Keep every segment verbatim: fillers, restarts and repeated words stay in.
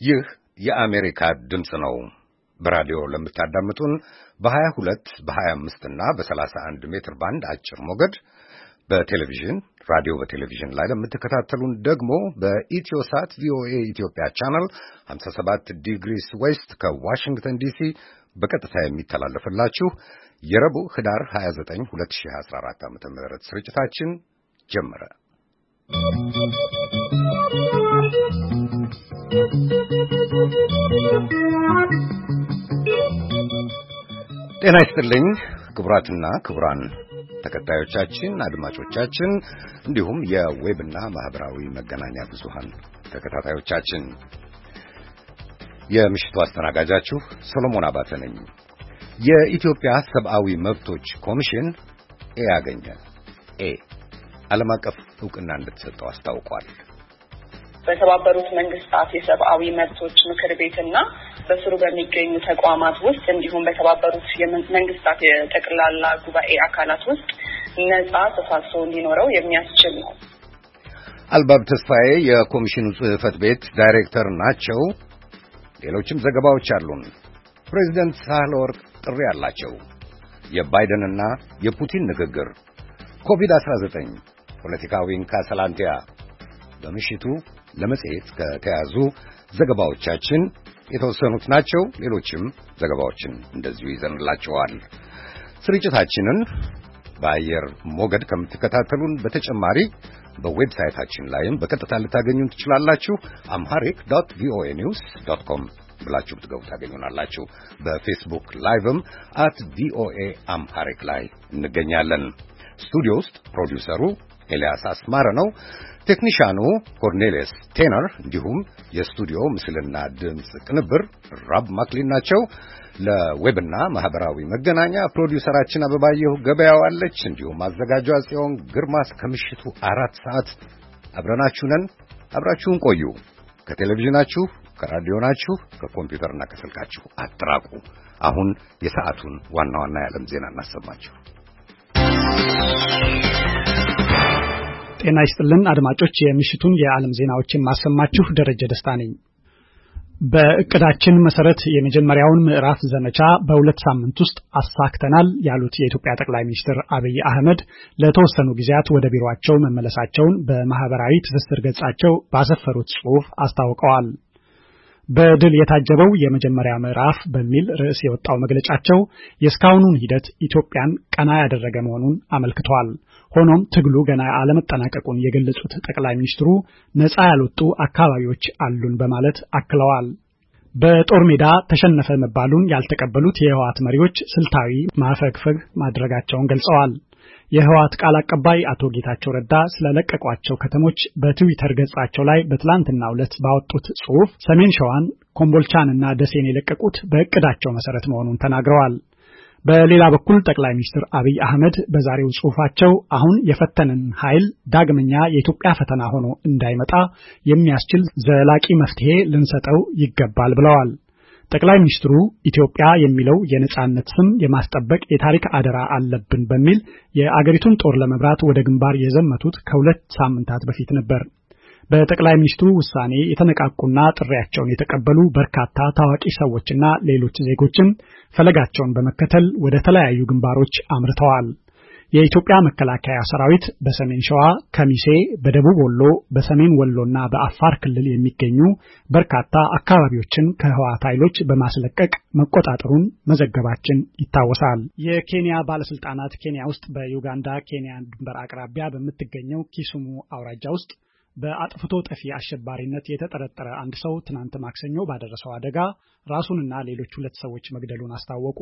ይህ የአሜሪካ ድምጽ ነው። በራዲዮ ለምታዳምጡን በ22 በ25 እና በ31 ሜትር ባንድ አጭር ሞገድ በቴሌቪዥን ራዲዮ በቴሌቪዥን ላይ ለምትከታተሉን ደግሞ በኢትዮሳት ቪኦኤ ኢትዮጵያ ቻናል ሃምሳ ሰባት ዲግሪስ ዌስት ከዋሽንግተን ዲሲ በቀጥታ የሚተላለፍላችሁ የረቡዕ ህዳር ሃያ ዘጠኝ ሁለት ሺህ አስራ አራት ዓመተ ምህረት ስርጭታችን ጀመረ። ጤና ይስጥልኝ ክቡራትና ክቡራን ተከታዮቻችን፣ አድማጮቻችን እንዲሁም የዌብና ማህበራዊ መገናኛ ብዙሃን ተከታታዮቻችን የምሽቱ አስተናጋጃችሁ ሰሎሞን አባተ ነኝ። የኢትዮጵያ ሰብአዊ መብቶች ኮሚሽን ኤ ያገኘ ኤ ዓለም አቀፍ ዕውቅና እንድትሰጠው አስታውቋል። በተባበሩት መንግስታት የሰብአዊ መብቶች ምክር ቤትና በስሩ በሚገኙ ተቋማት ውስጥ እንዲሁም በተባበሩት መንግስታት የጠቅላላ ጉባኤ አካላት ውስጥ ነጻ ተሳትፎ እንዲኖረው የሚያስችል ነው። አልባብ ተስፋዬ የኮሚሽኑ ጽህፈት ቤት ዳይሬክተር ናቸው። ሌሎችም ዘገባዎች አሉን። ፕሬዝዳንት ሳህለወርቅ ጥሪ አላቸው። የባይደንና የፑቲን ንግግር፣ ኮቪድ አስራ ዘጠኝ ፖለቲካዊ እንካሰላንቲያ በምሽቱ ለመጽሔት ከተያዙ ዘገባዎቻችን የተወሰኑት ናቸው። ሌሎችም ዘገባዎችን እንደዚሁ ይዘንላችኋል። ስርጭታችንን በአየር ሞገድ ከምትከታተሉን በተጨማሪ በዌብሳይታችን ላይም በቀጥታ ልታገኙን ትችላላችሁ። አምሃሪክ ዶት ቪኦኤ ኒውስ ዶት ኮም ብላችሁ ብትገቡ ታገኙናላችሁ። በፌስቡክ ላይቭም አት ቪኦኤ አምሃሪክ ላይ እንገኛለን። ስቱዲዮ ውስጥ ፕሮዲውሰሩ ኤልያስ አስማረ ነው። ቴክኒሻኑ ኮርኔሊየስ ቴነር እንዲሁም የስቱዲዮ ምስልና ድምጽ ቅንብር ራብ ማክሊን ናቸው። ለዌብና ማህበራዊ መገናኛ ፕሮዲውሰራችን አበባየሁ ገበያው አለች። እንዲሁም አዘጋጇ ጽዮን ግርማ ከምሽቱ አራት ሰዓት አብረናችሁ ነን። አብራችሁን ቆዩ። ከቴሌቪዥናችሁ፣ ከራዲዮናችሁ፣ ከኮምፒውተርና ከስልካችሁ አትራቁ። አሁን የሰዓቱን ዋና ዋና የዓለም ዜና እናሰማችሁ። ጤና ይስጥልን አድማጮች፣ የምሽቱን የዓለም ዜናዎችን ማሰማችሁ ደረጀ ደስታ ነኝ። በእቅዳችን መሰረት የመጀመሪያውን ምዕራፍ ዘመቻ በሁለት ሳምንት ውስጥ አሳክተናል ያሉት የኢትዮጵያ ጠቅላይ ሚኒስትር አብይ አህመድ ለተወሰኑ ጊዜያት ወደ ቢሮአቸው መመለሳቸውን በማህበራዊ ትስስር ገጻቸው ባሰፈሩት ጽሑፍ አስታውቀዋል። በድል የታጀበው የመጀመሪያ ምዕራፍ በሚል ርዕስ የወጣው መግለጫቸው የስካውኑን ሂደት ኢትዮጵያን ቀና ያደረገ መሆኑን አመልክቷል። ሆኖም ትግሉ ገና አለመጠናቀቁን የገለጹት ጠቅላይ ሚኒስትሩ ነፃ ያልወጡ አካባቢዎች አሉን በማለት አክለዋል። በጦር ሜዳ ተሸነፈ መባሉን ያልተቀበሉት የህወሓት መሪዎች ስልታዊ ማፈግፈግ ማድረጋቸውን ገልጸዋል። የህወሓት ቃል አቀባይ አቶ ጌታቸው ረዳ ስለለቀቋቸው ከተሞች በትዊተር ገጻቸው ላይ በትላንትናው ዕለት ባወጡት ጽሑፍ ሰሜን ሸዋን፣ ኮምቦልቻንና ደሴን የለቀቁት በእቅዳቸው መሰረት መሆኑን ተናግረዋል። በሌላ በኩል ጠቅላይ ሚኒስትር አብይ አህመድ በዛሬው ጽሑፋቸው አሁን የፈተነን ኃይል ዳግመኛ የኢትዮጵያ ፈተና ሆኖ እንዳይመጣ የሚያስችል ዘላቂ መፍትሄ ልንሰጠው ይገባል ብለዋል። ጠቅላይ ሚኒስትሩ ኢትዮጵያ የሚለው የነጻነት ስም የማስጠበቅ የታሪክ አደራ አለብን በሚል የአገሪቱን ጦር ለመብራት ወደ ግንባር የዘመቱት ከሁለት ሳምንታት በፊት ነበር። በጠቅላይ ሚኒስትሩ ውሳኔ የተነቃቁና ጥሪያቸውን የተቀበሉ በርካታ ታዋቂ ሰዎችና ሌሎች ዜጎችም ፈለጋቸውን በመከተል ወደ ተለያዩ ግንባሮች አምርተዋል። የኢትዮጵያ መከላከያ ሰራዊት በሰሜን ሸዋ ከሚሴ፣ በደቡብ ወሎ፣ በሰሜን ወሎና በአፋር ክልል የሚገኙ በርካታ አካባቢዎችን ከህወሓት ኃይሎች በማስለቀቅ መቆጣጠሩን መዘገባችን ይታወሳል። የኬንያ ባለስልጣናት ኬንያ ውስጥ በዩጋንዳ ኬንያ ድንበር አቅራቢያ በምትገኘው ኪሱሙ አውራጃ ውስጥ በአጥፍቶ ጠፊ አሸባሪነት የተጠረጠረ አንድ ሰው ትናንት ማክሰኞ ባደረሰው አደጋ ራሱንና ሌሎች ሁለት ሰዎች መግደሉን አስታወቁ።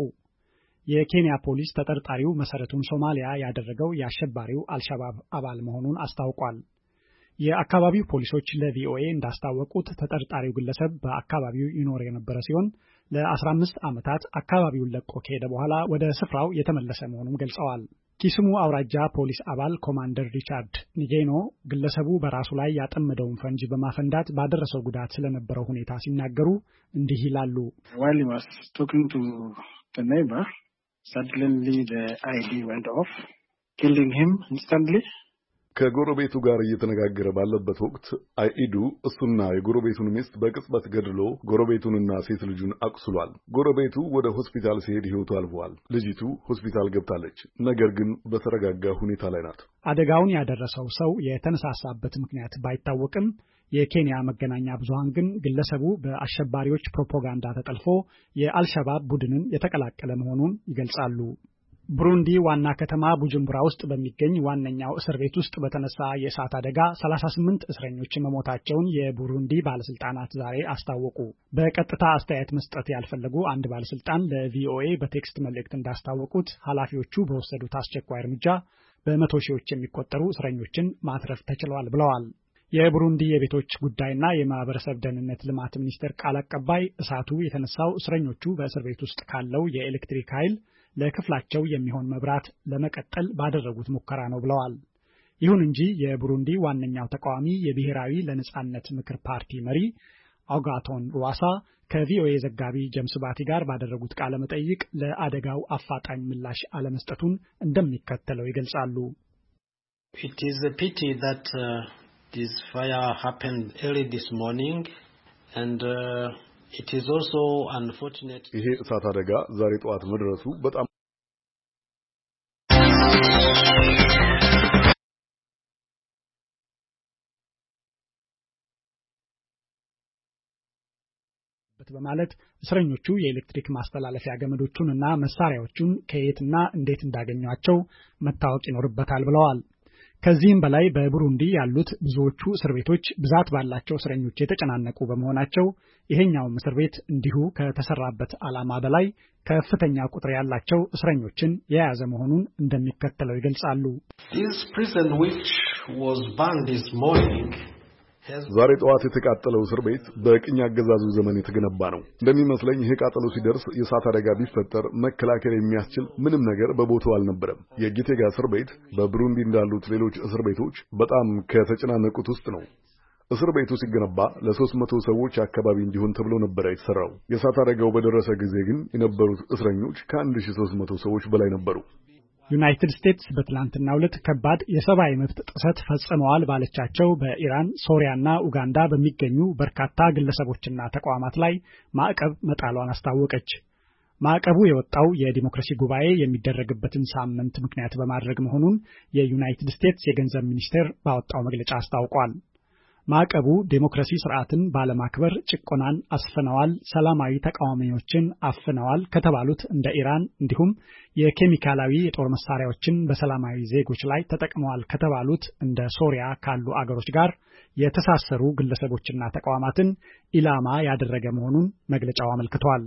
የኬንያ ፖሊስ ተጠርጣሪው መሰረቱን ሶማሊያ ያደረገው የአሸባሪው አልሸባብ አባል መሆኑን አስታውቋል። የአካባቢው ፖሊሶች ለቪኦኤ እንዳስታወቁት ተጠርጣሪው ግለሰብ በአካባቢው ይኖር የነበረ ሲሆን ለአስራ አምስት ዓመታት አካባቢውን ለቆ ከሄደ በኋላ ወደ ስፍራው የተመለሰ መሆኑን ገልጸዋል። ኪስሙ አውራጃ ፖሊስ አባል ኮማንደር ሪቻርድ ኒጌኖ ግለሰቡ በራሱ ላይ ያጠመደውን ፈንጅ በማፈንዳት ባደረሰው ጉዳት ስለነበረው ሁኔታ ሲናገሩ እንዲህ ይላሉ። While he was talking to the neighbor, suddenly the I E D went off, killing him instantly. ከጎረቤቱ ጋር እየተነጋገረ ባለበት ወቅት አይኢዱ እሱና የጎረቤቱን ሚስት በቅጽበት ገድሎ ጎረቤቱንና ሴት ልጁን አቁስሏል። ጎረቤቱ ወደ ሆስፒታል ሲሄድ ሕይወቱ አልፏል። ልጅቱ ሆስፒታል ገብታለች፣ ነገር ግን በተረጋጋ ሁኔታ ላይ ናት። አደጋውን ያደረሰው ሰው የተነሳሳበት ምክንያት ባይታወቅም የኬንያ መገናኛ ብዙሃን ግን ግለሰቡ በአሸባሪዎች ፕሮፓጋንዳ ተጠልፎ የአልሸባብ ቡድንን የተቀላቀለ መሆኑን ይገልጻሉ። ብሩንዲ ዋና ከተማ ቡጁምቡራ ውስጥ በሚገኝ ዋነኛው እስር ቤት ውስጥ በተነሳ የእሳት አደጋ ሰላሳ ስምንት እስረኞች መሞታቸውን የቡሩንዲ ባለስልጣናት ዛሬ አስታወቁ። በቀጥታ አስተያየት መስጠት ያልፈለጉ አንድ ባለስልጣን ለቪኦኤ በቴክስት መልእክት እንዳስታወቁት ኃላፊዎቹ በወሰዱት አስቸኳይ እርምጃ በመቶ ሺዎች የሚቆጠሩ እስረኞችን ማትረፍ ተችሏል ብለዋል። የቡሩንዲ የቤቶች ጉዳይና የማህበረሰብ ደህንነት ልማት ሚኒስቴር ቃል አቀባይ እሳቱ የተነሳው እስረኞቹ በእስር ቤት ውስጥ ካለው የኤሌክትሪክ ኃይል ለክፍላቸው የሚሆን መብራት ለመቀጠል ባደረጉት ሙከራ ነው ብለዋል። ይሁን እንጂ የቡሩንዲ ዋነኛው ተቃዋሚ የብሔራዊ ለነጻነት ምክር ፓርቲ መሪ አጋቶን ሩዋሳ ከቪኦኤ ዘጋቢ ጀምስ ባቲ ጋር ባደረጉት ቃለ መጠይቅ ለአደጋው አፋጣኝ ምላሽ አለመስጠቱን እንደሚከተለው ይገልጻሉ። It is a pity that uh, this fire happened early this morning and uh, it is also unfortunate. ይሄ እሳት አደጋ ዛሬ ጠዋት መድረሱ በጣም በማለት እስረኞቹ የኤሌክትሪክ ማስተላለፊያ ገመዶቹንና መሳሪያዎቹን ከየትና እንዴት እንዳገኟቸው መታወቅ ይኖርበታል ብለዋል። ከዚህም በላይ በቡሩንዲ ያሉት ብዙዎቹ እስር ቤቶች ብዛት ባላቸው እስረኞች የተጨናነቁ በመሆናቸው ይሄኛው እስር ቤት እንዲሁ ከተሰራበት ዓላማ በላይ ከፍተኛ ቁጥር ያላቸው እስረኞችን የያዘ መሆኑን እንደሚከተለው ይገልጻሉ። This prison which was burned this morning ዛሬ ጠዋት የተቃጠለው እስር ቤት በቅኝ አገዛዙ ዘመን የተገነባ ነው። እንደሚመስለኝ ይሄ ቃጠሎ ሲደርስ የእሳት አደጋ ቢፈጠር መከላከል የሚያስችል ምንም ነገር በቦታው አልነበረም። የጊቴጋ እስር ቤት በብሩንዲ እንዳሉት ሌሎች እስር ቤቶች በጣም ከተጨናነቁት ውስጥ ነው። እስር ቤቱ ሲገነባ ለሶስት መቶ ሰዎች አካባቢ እንዲሆን ተብሎ ነበር የተሰራው። የእሳት አደጋው በደረሰ ጊዜ ግን የነበሩት እስረኞች ከአንድ ሺህ ሦስት መቶ ሰዎች በላይ ነበሩ። ዩናይትድ ስቴትስ በትላንትናው ዕለት ከባድ የሰብአዊ መብት ጥሰት ፈጽመዋል ባለቻቸው በኢራን፣ ሶሪያና ኡጋንዳ በሚገኙ በርካታ ግለሰቦችና ተቋማት ላይ ማዕቀብ መጣሏን አስታወቀች። ማዕቀቡ የወጣው የዲሞክራሲ ጉባኤ የሚደረግበትን ሳምንት ምክንያት በማድረግ መሆኑን የዩናይትድ ስቴትስ የገንዘብ ሚኒስቴር ባወጣው መግለጫ አስታውቋል። ማዕቀቡ ዴሞክራሲ ስርዓትን ባለማክበር ጭቆናን አስፈነዋል፣ ሰላማዊ ተቃዋሚዎችን አፍነዋል ከተባሉት እንደ ኢራን እንዲሁም የኬሚካላዊ የጦር መሳሪያዎችን በሰላማዊ ዜጎች ላይ ተጠቅመዋል ከተባሉት እንደ ሶሪያ ካሉ አገሮች ጋር የተሳሰሩ ግለሰቦችና ተቋማትን ኢላማ ያደረገ መሆኑን መግለጫው አመልክቷል።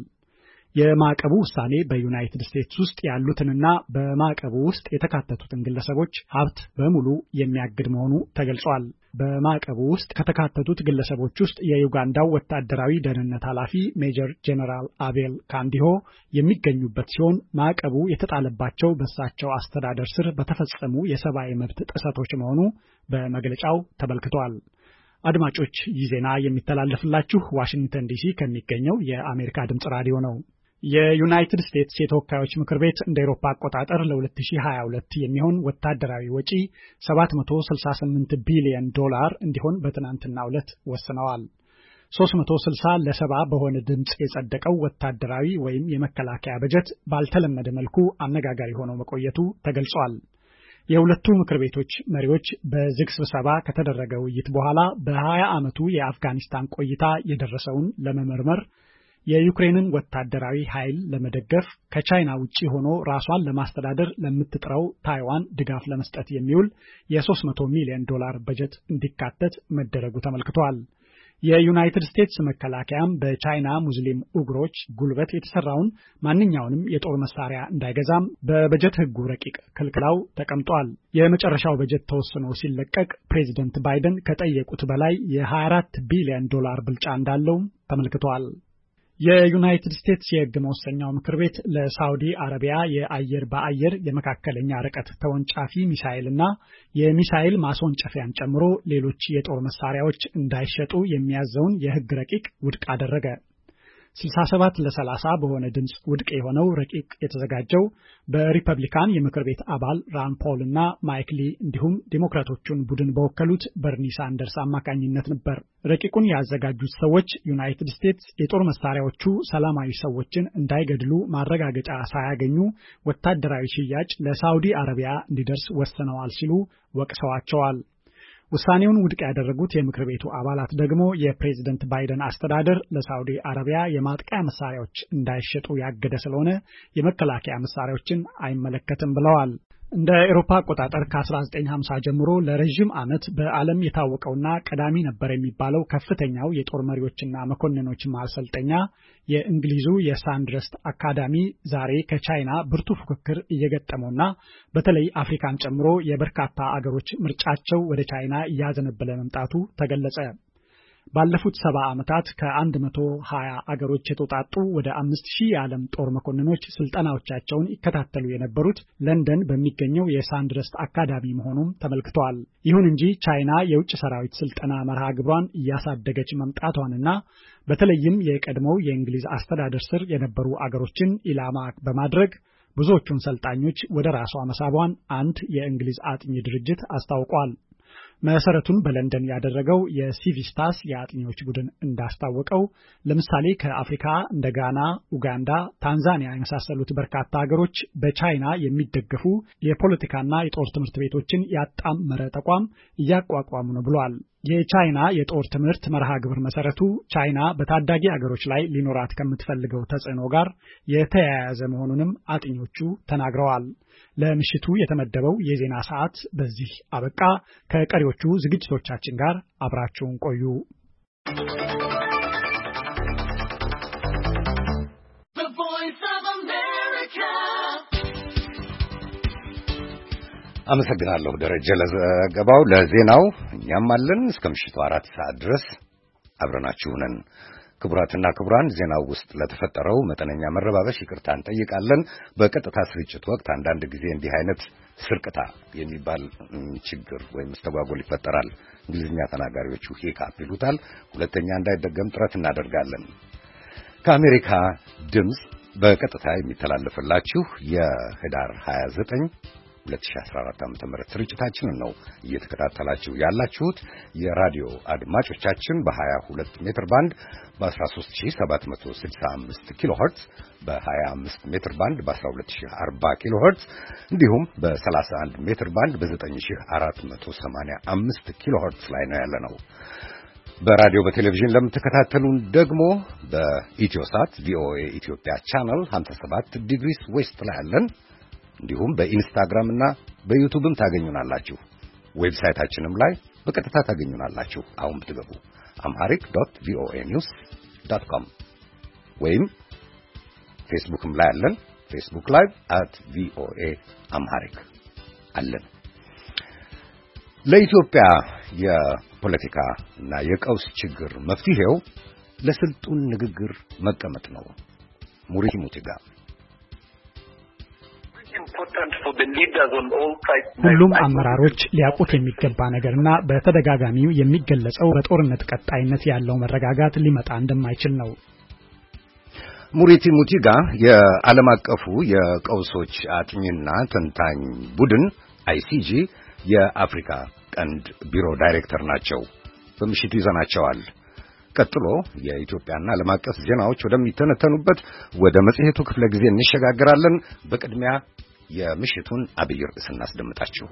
የማዕቀቡ ውሳኔ በዩናይትድ ስቴትስ ውስጥ ያሉትንና በማዕቀቡ ውስጥ የተካተቱትን ግለሰቦች ሀብት በሙሉ የሚያግድ መሆኑ ተገልጿል። በማዕቀቡ ውስጥ ከተካተቱት ግለሰቦች ውስጥ የዩጋንዳው ወታደራዊ ደህንነት ኃላፊ ሜጀር ጄኔራል አቤል ካንዲሆ የሚገኙበት ሲሆን ማዕቀቡ የተጣለባቸው በእሳቸው አስተዳደር ስር በተፈጸሙ የሰብአዊ መብት ጥሰቶች መሆኑ በመግለጫው ተመልክቷል። አድማጮች፣ ይህ ዜና የሚተላለፍላችሁ ዋሽንግተን ዲሲ ከሚገኘው የአሜሪካ ድምጽ ራዲዮ ነው። የዩናይትድ ስቴትስ የተወካዮች ምክር ቤት እንደ አውሮፓ አቆጣጠር ለ ሁለት ሺህ ሃያ ሁለት የሚሆን ወታደራዊ ወጪ ሰባት መቶ ስልሳ ስምንት ቢሊዮን ዶላር እንዲሆን በትናንትናው ዕለት ወስነዋል። ሶስት መቶ ስልሳ ለሰባ በሆነ ድምጽ የጸደቀው ወታደራዊ ወይም የመከላከያ በጀት ባልተለመደ መልኩ አነጋጋሪ ሆኖ መቆየቱ ተገልጿል። የሁለቱ ምክር ቤቶች መሪዎች በዝግ ስብሰባ ከተደረገ ውይይት በኋላ በ20 ዓመቱ የአፍጋኒስታን ቆይታ የደረሰውን ለመመርመር የዩክሬንን ወታደራዊ ኃይል ለመደገፍ ከቻይና ውጪ ሆኖ ራሷን ለማስተዳደር ለምትጥረው ታይዋን ድጋፍ ለመስጠት የሚውል የ300 ሚሊዮን ዶላር በጀት እንዲካተት መደረጉ ተመልክቷል። የዩናይትድ ስቴትስ መከላከያም በቻይና ሙስሊም ኡግሮች ጉልበት የተሰራውን ማንኛውንም የጦር መሳሪያ እንዳይገዛም በበጀት ሕጉ ረቂቅ ክልክላው ተቀምጧል። የመጨረሻው በጀት ተወስኖ ሲለቀቅ ፕሬዚደንት ባይደን ከጠየቁት በላይ የ24 ቢሊዮን ዶላር ብልጫ እንዳለው ተመልክቷል። የዩናይትድ ስቴትስ የሕግ መወሰኛው ምክር ቤት ለሳውዲ አረቢያ የአየር በአየር የመካከለኛ ርቀት ተወንጫፊ ሚሳኤልና የሚሳኤል ማስወንጨፊያን ጨምሮ ሌሎች የጦር መሳሪያዎች እንዳይሸጡ የሚያዘውን የሕግ ረቂቅ ውድቅ አደረገ። ስልሳ ሰባት ለሰላሳ በሆነ ድምጽ ውድቅ የሆነው ረቂቅ የተዘጋጀው በሪፐብሊካን የምክር ቤት አባል ራን ፖል እና ማይክ ሊ እንዲሁም ዲሞክራቶቹን ቡድን በወከሉት በርኒ ሳንደርስ አማካኝነት ነበር። ረቂቁን ያዘጋጁት ሰዎች ዩናይትድ ስቴትስ የጦር መሳሪያዎቹ ሰላማዊ ሰዎችን እንዳይገድሉ ማረጋገጫ ሳያገኙ ወታደራዊ ሽያጭ ለሳውዲ አረቢያ እንዲደርስ ወስነዋል ሲሉ ወቅሰዋቸዋል። ውሳኔውን ውድቅ ያደረጉት የምክር ቤቱ አባላት ደግሞ የፕሬዝዳንት ባይደን አስተዳደር ለሳውዲ አረቢያ የማጥቃያ መሳሪያዎች እንዳይሸጡ ያገደ ስለሆነ የመከላከያ መሳሪያዎችን አይመለከትም ብለዋል። እንደ አውሮፓ አቆጣጠር ከ1950 ጀምሮ ለረጅም ዓመት በዓለም የታወቀውና ቀዳሚ ነበር የሚባለው ከፍተኛው የጦር መሪዎችና መኮንኖች ማሰልጠኛ የእንግሊዙ የሳንድረስት አካዳሚ ዛሬ ከቻይና ብርቱ ፉክክር እየገጠመውና በተለይ አፍሪካን ጨምሮ የበርካታ አገሮች ምርጫቸው ወደ ቻይና እያዘነበለ መምጣቱ ተገለጸ። ባለፉት ሰባ ዓመታት ከአንድ መቶ ሀያ አገሮች የተውጣጡ ወደ አምስት ሺህ የዓለም ጦር መኮንኖች ስልጠናዎቻቸውን ይከታተሉ የነበሩት ለንደን በሚገኘው የሳንድረስት አካዳሚ መሆኑም ተመልክቷል። ይሁን እንጂ ቻይና የውጭ ሰራዊት ስልጠና መርሃ ግብሯን እያሳደገች መምጣቷንና በተለይም የቀድሞው የእንግሊዝ አስተዳደር ስር የነበሩ አገሮችን ኢላማ በማድረግ ብዙዎቹን ሰልጣኞች ወደ ራሷ መሳቧን አንድ የእንግሊዝ አጥኚ ድርጅት አስታውቋል። መሰረቱን በለንደን ያደረገው የሲቪስታስ የአጥኚዎች ቡድን እንዳስታወቀው ለምሳሌ ከአፍሪካ እንደ ጋና፣ ኡጋንዳ፣ ታንዛኒያ የመሳሰሉት በርካታ ሀገሮች በቻይና የሚደገፉ የፖለቲካና የጦር ትምህርት ቤቶችን ያጣመረ ተቋም እያቋቋሙ ነው ብሏል። የቻይና የጦር ትምህርት መርሃ ግብር መሰረቱ ቻይና በታዳጊ አገሮች ላይ ሊኖራት ከምትፈልገው ተጽዕኖ ጋር የተያያዘ መሆኑንም አጥኞቹ ተናግረዋል። ለምሽቱ የተመደበው የዜና ሰዓት በዚህ አበቃ። ከቀሪዎቹ ዝግጅቶቻችን ጋር አብራችሁን ቆዩ። አመሰግናለሁ ደረጀ ለዘገባው ለዜናው። እኛም አለን እስከ ምሽቱ አራት ሰዓት ድረስ አብረናችሁ ነን። ክቡራትና ክቡራን ዜናው ውስጥ ለተፈጠረው መጠነኛ መረባበሽ ይቅርታ እንጠይቃለን። በቀጥታ ስርጭት ወቅት አንዳንድ ጊዜ እንዲህ አይነት ስርቅታ የሚባል ችግር ወይም መስተጓጎል ይፈጠራል። እንግሊዝኛ ተናጋሪዎቹ ሂካፕ ይሉታል። ሁለተኛ እንዳይደገም ጥረት እናደርጋለን። ከአሜሪካ ድምጽ በቀጥታ የሚተላለፍላችሁ የህዳር ሃያ ዘጠኝ ሁለት ሺህ አስራ አራት ዓመተ ምህረት ስርጭታችንን ነው እየተከታተላችሁ ያላችሁት። የራዲዮ አድማጮቻችን በ22 ሜትር ባንድ በ13765 ኪሎ ሄርትዝ በ25 ሜትር ባንድ በ12040 ኪሎ ሄርትዝ እንዲሁም በ31 ሜትር ባንድ በ9485 ኪሎ ሄርትዝ ላይ ነው ያለነው። በራዲዮ በቴሌቪዥን ለምትከታተሉን ደግሞ በኢትዮሳት ቪኦኤ ኢትዮጵያ ቻናል ሃምሳ ሰባት ዲግሪስ ዌስት ላይ አለን። እንዲሁም በኢንስታግራም እና በዩቲዩብም ታገኙናላችሁ። ዌብሳይታችንም ላይ በቀጥታ ታገኙናላችሁ። አሁን ብትገቡ amharic dot voa news dot com ወይም ፌስቡክም ላይ አለን። ፌስቡክ ላይ at voa amharic አለን። ለኢትዮጵያ የፖለቲካ እና የቀውስ ችግር መፍትሄው ለስልጡን ንግግር መቀመጥ ነው። ሙሪቲ ሙቲጋ ሁሉም አመራሮች ሊያውቁት የሚገባ ነገርና በተደጋጋሚው የሚገለጸው በጦርነት ቀጣይነት ያለው መረጋጋት ሊመጣ እንደማይችል ነው። ሙሪቲ ሙቲጋ የዓለም አቀፉ የቀውሶች አጥኚና ተንታኝ ቡድን አይሲጂ የአፍሪካ ቀንድ ቢሮ ዳይሬክተር ናቸው። በምሽቱ ይዘናቸዋል። ቀጥሎ የኢትዮጵያና ዓለም አቀፍ ዜናዎች ወደሚተነተኑበት ወደ መጽሔቱ ክፍለ ጊዜ እንሸጋግራለን። በቅድሚያ የምሽቱን አብይ ርዕስ እናስደምጣችሁ።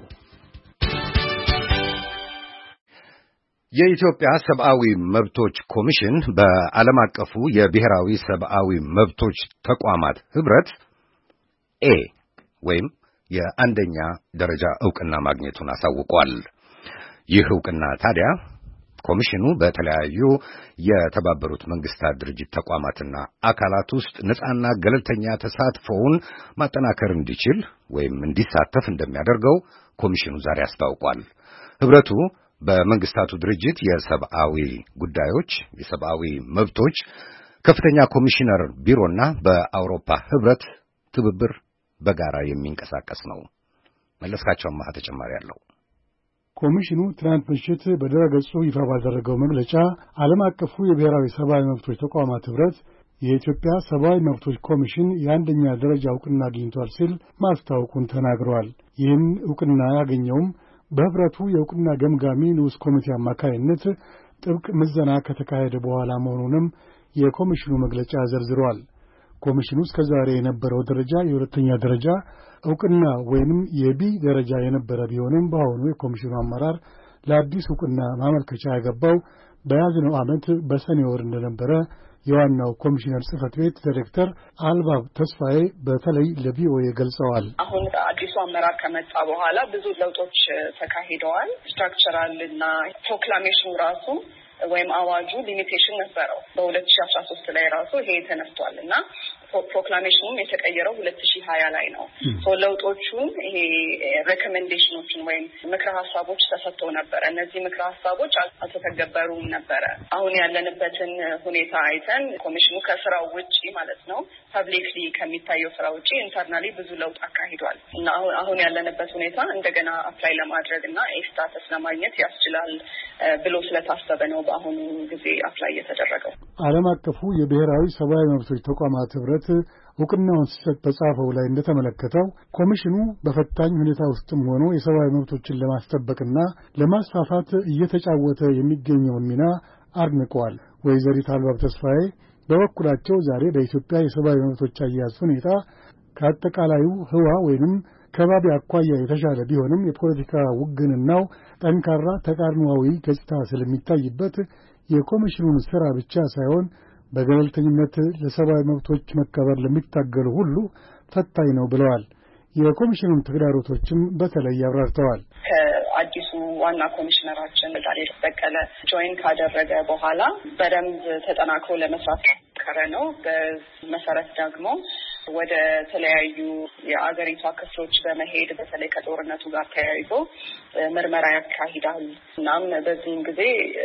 የኢትዮጵያ ሰብአዊ መብቶች ኮሚሽን በዓለም አቀፉ የብሔራዊ ሰብአዊ መብቶች ተቋማት ህብረት ኤ ወይም የአንደኛ ደረጃ ዕውቅና ማግኘቱን አሳውቋል። ይህ ዕውቅና ታዲያ ኮሚሽኑ በተለያዩ የተባበሩት መንግስታት ድርጅት ተቋማትና አካላት ውስጥ ነፃና ገለልተኛ ተሳትፎውን ማጠናከር እንዲችል ወይም እንዲሳተፍ እንደሚያደርገው ኮሚሽኑ ዛሬ አስታውቋል። ህብረቱ በመንግስታቱ ድርጅት የሰብአዊ ጉዳዮች የሰብአዊ መብቶች ከፍተኛ ኮሚሽነር ቢሮና በአውሮፓ ህብረት ትብብር በጋራ የሚንቀሳቀስ ነው። መለስካቸው ማህ ተጨማሪ ያለው ኮሚሽኑ ትናንት ምሽት በድረገጹ ይፋ ባደረገው መግለጫ ዓለም አቀፉ የብሔራዊ ሰብአዊ መብቶች ተቋማት ህብረት የኢትዮጵያ ሰብአዊ መብቶች ኮሚሽን የአንደኛ ደረጃ ዕውቅና አግኝቷል ሲል ማስታወቁን ተናግረዋል። ይህን ዕውቅና ያገኘውም በህብረቱ የዕውቅና ገምጋሚ ንዑስ ኮሚቴ አማካይነት ጥብቅ ምዘና ከተካሄደ በኋላ መሆኑንም የኮሚሽኑ መግለጫ ዘርዝሯል። ኮሚሽኑ እስከዛሬ የነበረው ደረጃ የሁለተኛ ደረጃ ዕውቅና ወይንም የቢ ደረጃ የነበረ ቢሆንም በአሁኑ የኮሚሽኑ አመራር ለአዲስ ዕውቅና ማመልከቻ ያገባው በያዝነው ዓመት በሰኔ ወር እንደነበረ የዋናው ኮሚሽነር ጽህፈት ቤት ዳይሬክተር አልባብ ተስፋዬ በተለይ ለቪኦኤ ገልጸዋል። አሁን አዲሱ አመራር ከመጣ በኋላ ብዙ ለውጦች ተካሂደዋል። ስትራክቸራል እና ፕሮክላሜሽኑ ራሱ ወይም አዋጁ ሊሚቴሽን ነበረው። በሁለት ሺህ አስራ ሶስት ላይ ራሱ ይሄ ተነስቷል እና ፕሮክላሜሽኑም የተቀየረው ሁለት ሺህ ሀያ ላይ ነው። ሶ ለውጦቹን ይሄ ሬኮሜንዴሽኖችን ወይም ምክረ ሀሳቦች ተሰጥተው ነበር። እነዚህ ምክረ ሀሳቦች አልተተገበሩም ነበረ። አሁን ያለንበትን ሁኔታ አይተን ኮሚሽኑ ከስራው ውጪ ማለት ነው ፐብሊክሊ ከሚታየው ስራ ውጪ ኢንተርናሊ ብዙ ለውጥ አካሂዷል እና አሁን አሁን ያለንበት ሁኔታ እንደገና አፕላይ ለማድረግ እና ኤስታተስ ለማግኘት ያስችላል ብሎ ስለታሰበ ነው በአሁኑ ጊዜ አፕላይ የተደረገው። ዓለም አቀፉ የብሔራዊ ሰብአዊ መብቶች ተቋማት ህብረት ዕውቅናውን ሲሰጥ በጻፈው ላይ እንደተመለከተው ኮሚሽኑ በፈታኝ ሁኔታ ውስጥም ሆኖ የሰብአዊ መብቶችን ለማስጠበቅና ለማስፋፋት እየተጫወተ የሚገኘውን ሚና አድንቀዋል። ወይዘሪት አልባብ ተስፋዬ በበኩላቸው ዛሬ በኢትዮጵያ የሰብአዊ መብቶች አያያዝ ሁኔታ ከአጠቃላዩ ህዋ ወይንም ከባቢ አኳያ የተሻለ ቢሆንም የፖለቲካ ውግንናው ጠንካራ ተቃርኗዊ ገጽታ ስለሚታይበት የኮሚሽኑን ሥራ ብቻ ሳይሆን በገለልተኝነት ለሰብአዊ መብቶች መከበር ለሚታገሉ ሁሉ ፈታኝ ነው ብለዋል። የኮሚሽኑን ተግዳሮቶችም በተለይ አብራርተዋል። ከአዲሱ ዋና ኮሚሽነራችን ዳንኤል በቀለ ጆይን ካደረገ በኋላ በደንብ ተጠናክሮ ለመስራት ከረ ነው። በመሰረት ደግሞ ወደ ተለያዩ የአገሪቷ ክፍሎች በመሄድ በተለይ ከጦርነቱ ጋር ተያይዞ ምርመራ ያካሂዳል። እናም በዚህም ጊዜ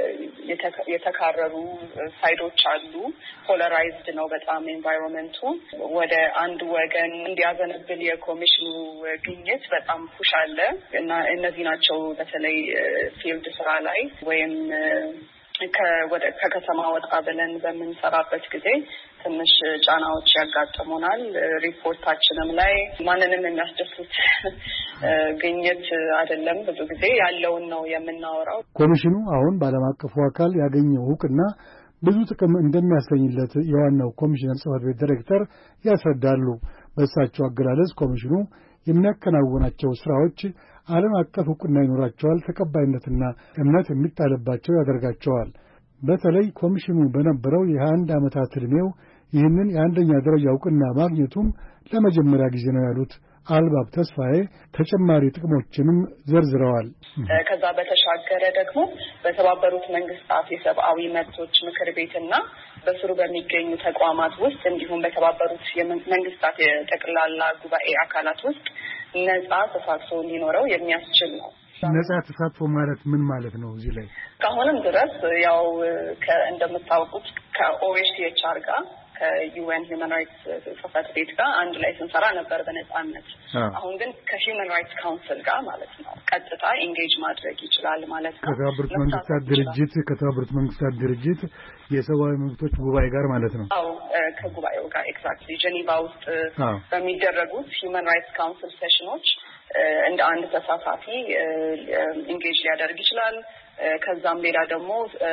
የተካረሩ ሳይዶች አሉ። ፖለራይዝድ ነው በጣም ኤንቫይሮንመንቱ። ወደ አንድ ወገን እንዲያዘነብል የኮሚሽኑ ግኝት በጣም ፑሽ አለ እና እነዚህ ናቸው በተለይ ፊልድ ስራ ላይ ወይም ከወደ ከከተማ ወጣ ብለን በምንሰራበት ጊዜ ትንሽ ጫናዎች ያጋጥሙናል። ሪፖርታችንም ላይ ማንንም የሚያስደስት ግኝት አይደለም። ብዙ ጊዜ ያለውን ነው የምናወራው። ኮሚሽኑ አሁን በዓለም አቀፉ አካል ያገኘው ዕውቅና ብዙ ጥቅም እንደሚያስገኝለት የዋናው ኮሚሽነር ጽህፈት ቤት ዳይሬክተር ያስረዳሉ። በእሳቸው አገላለጽ ኮሚሽኑ የሚያከናውናቸው ስራዎች ዓለም አቀፍ ዕውቅና ይኖራቸዋል፣ ተቀባይነትና እምነት የሚጣልባቸው ያደርጋቸዋል። በተለይ ኮሚሽኑ በነበረው የሃያ አንድ ዓመታት ዕድሜው ይህንን የአንደኛ ደረጃ ዕውቅና ማግኘቱም ለመጀመሪያ ጊዜ ነው ያሉት አልባብ ተስፋዬ ተጨማሪ ጥቅሞችንም ዘርዝረዋል። ከዛ በተሻገረ ደግሞ በተባበሩት መንግስታት የሰብአዊ መብቶች ምክር ቤትና በስሩ በሚገኙ ተቋማት ውስጥ እንዲሁም በተባበሩት መንግስታት የጠቅላላ ጉባኤ አካላት ውስጥ ነጻ ተሳትፎ እንዲኖረው የሚያስችል ነው። ነጻ ተሳትፎ ማለት ምን ማለት ነው? እዚህ ላይ ከአሁንም ድረስ ያው እንደምታውቁት ከኦኤችሲኤችአር ጋር ከዩኤን ሂውማን ራይትስ ጽሕፈት ቤት ጋር አንድ ላይ ስንሰራ ነበር በነጻነት። አሁን ግን ከሂውማን ራይትስ ካውንስል ጋር ማለት ነው ቀጥታ ኢንጌጅ ማድረግ ይችላል ማለት ነው። ከተባበሩት መንግስታት ድርጅት ከተባበሩት መንግስታት ድርጅት የሰብአዊ መብቶች ጉባኤ ጋር ማለት ነው። አዎ ከጉባኤው ጋር ኤግዛክትሊ ጄኔቫ ውስጥ በሚደረጉት ሂውማን ራይትስ ካውንስል ሴሽኖች እንደ አንድ ተሳታፊ ኢንጌጅ ሊያደርግ ይችላል። ከዛም ሌላ ደግሞ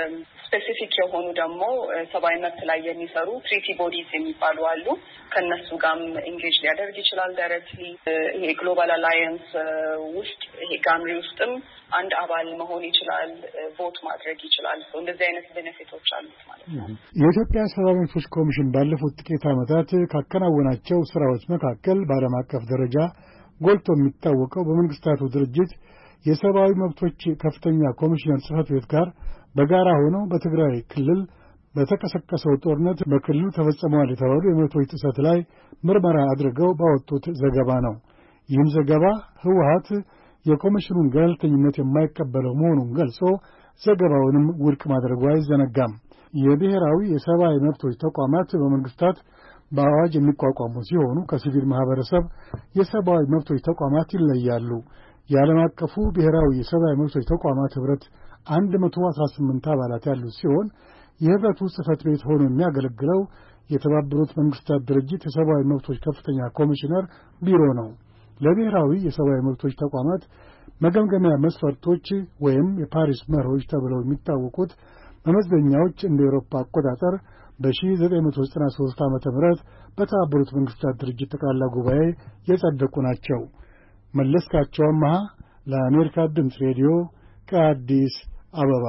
ስፔሲፊክ የሆኑ ደግሞ ሰብአዊ መብት ላይ የሚሰሩ ትሪቲ ቦዲስ የሚባሉ አሉ። ከነሱ ጋርም ኢንጌጅ ሊያደርግ ይችላል ዳይሬክትሊ። ይሄ ግሎባል አላየንስ ውስጥ ይሄ ጋምሪ ውስጥም አንድ አባል መሆን ይችላል፣ ቮት ማድረግ ይችላል። እንደዚህ አይነት ቤኔፊቶች አሉት ማለት ነው። የኢትዮጵያ ሰብአዊ መብቶች ኮሚሽን ባለፉት ጥቂት ዓመታት ካከናወናቸው ስራዎች መካከል በዓለም አቀፍ ደረጃ ጎልቶ የሚታወቀው በመንግስታቱ ድርጅት የሰብአዊ መብቶች ከፍተኛ ኮሚሽነር ጽህፈት ቤት ጋር በጋራ ሆነው በትግራይ ክልል በተቀሰቀሰው ጦርነት በክልሉ ተፈጽመዋል የተባሉ የመብቶች ጥሰት ላይ ምርመራ አድርገው ባወጡት ዘገባ ነው። ይህም ዘገባ ህወሓት የኮሚሽኑን ገለልተኝነት የማይቀበለው መሆኑን ገልጾ ዘገባውንም ውድቅ ማድረጉ አይዘነጋም። የብሔራዊ የሰብአዊ መብቶች ተቋማት በመንግስታት በአዋጅ የሚቋቋሙ ሲሆኑ ከሲቪል ማህበረሰብ የሰብአዊ መብቶች ተቋማት ይለያሉ። የዓለም አቀፉ ብሔራዊ የሰብአዊ መብቶች ተቋማት ህብረት አንድ መቶ አስራ ስምንት አባላት ያሉት ሲሆን የህብረቱ ጽሕፈት ቤት ሆኖ የሚያገለግለው የተባበሩት መንግስታት ድርጅት የሰብአዊ መብቶች ከፍተኛ ኮሚሽነር ቢሮ ነው። ለብሔራዊ የሰብአዊ መብቶች ተቋማት መገምገሚያ መስፈርቶች ወይም የፓሪስ መርሆች ተብለው የሚታወቁት መመዘኛዎች እንደ አውሮፓ አቆጣጠር በ1993 ዓመተ ምህረት በተባበሩት መንግስታት ድርጅት ጠቅላላ ጉባኤ የጸደቁ ናቸው። መለስካቸው አማሃ ለአሜሪካ ድምፅ ሬዲዮ ከአዲስ አበባ።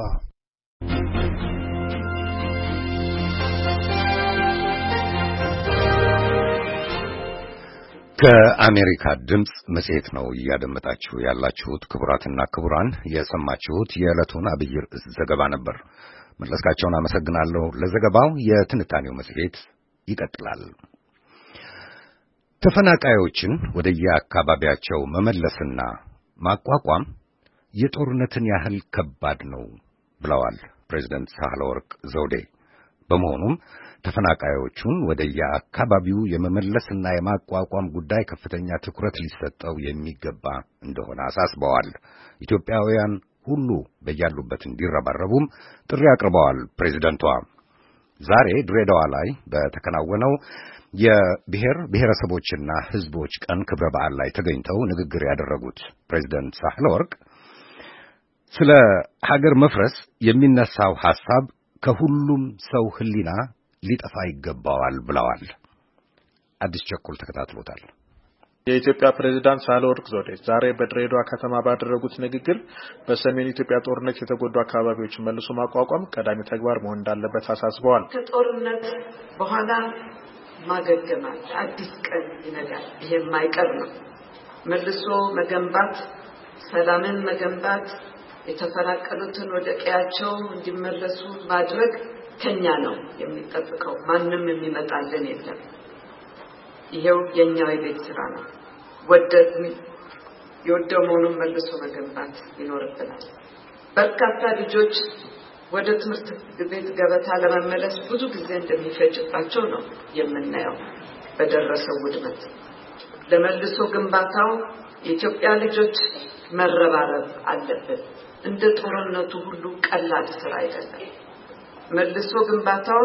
ከአሜሪካ ድምፅ መጽሔት ነው እያደመጣችሁ ያላችሁት። ክቡራትና ክቡራን፣ የሰማችሁት የዕለቱን አብይ ርዕስ ዘገባ ነበር። መለስካቸውን አመሰግናለሁ ለዘገባው። የትንታኔው መጽሔት ይቀጥላል። ተፈናቃዮችን ወደ የአካባቢያቸው መመለስና ማቋቋም የጦርነትን ያህል ከባድ ነው ብለዋል ፕሬዝዳንት ሳህለወርቅ ዘውዴ። በመሆኑም ተፈናቃዮቹን ወደ የአካባቢው የመመለስና የማቋቋም ጉዳይ ከፍተኛ ትኩረት ሊሰጠው የሚገባ እንደሆነ አሳስበዋል። ኢትዮጵያውያን ሁሉ በያሉበት እንዲረባረቡም ጥሪ አቅርበዋል። ፕሬዝዳንቷ ዛሬ ድሬዳዋ ላይ በተከናወነው የብሔር ብሔረሰቦችና ሕዝቦች ቀን ክብረ በዓል ላይ ተገኝተው ንግግር ያደረጉት ፕሬዝዳንት ሳህለወርቅ ስለ ሀገር መፍረስ የሚነሳው ሐሳብ ከሁሉም ሰው ሕሊና ሊጠፋ ይገባዋል ብለዋል። አዲስ ቸኮል ተከታትሎታል። የኢትዮጵያ ፕሬዝዳንት ሳህለወርቅ ዘውዴ ዛሬ በድሬዳዋ ከተማ ባደረጉት ንግግር በሰሜን ኢትዮጵያ ጦርነት የተጎዱ አካባቢዎችን መልሶ ማቋቋም ቀዳሚ ተግባር መሆን እንዳለበት አሳስበዋል። ከጦርነት በኋላ ማገገማል፣ አዲስ ቀን ይነጋል። ይሄ የማይቀር ነው። መልሶ መገንባት፣ ሰላምን መገንባት፣ የተፈናቀሉትን ወደ ቀያቸው እንዲመለሱ ማድረግ ከኛ ነው የሚጠብቀው። ማንም የሚመጣልን የለም። ይሄው የኛው የቤት ስራ ነው። ወደድን የወደመውን መልሶ መገንባት ይኖርብናል። በርካታ ልጆች ወደ ትምህርት ቤት ገበታ ለመመለስ ብዙ ጊዜ እንደሚፈጅባቸው ነው የምናየው በደረሰው ውድመት። ለመልሶ ግንባታው የኢትዮጵያ ልጆች መረባረብ አለብን። እንደ ጦርነቱ ሁሉ ቀላል ስራ አይደለም። መልሶ ግንባታው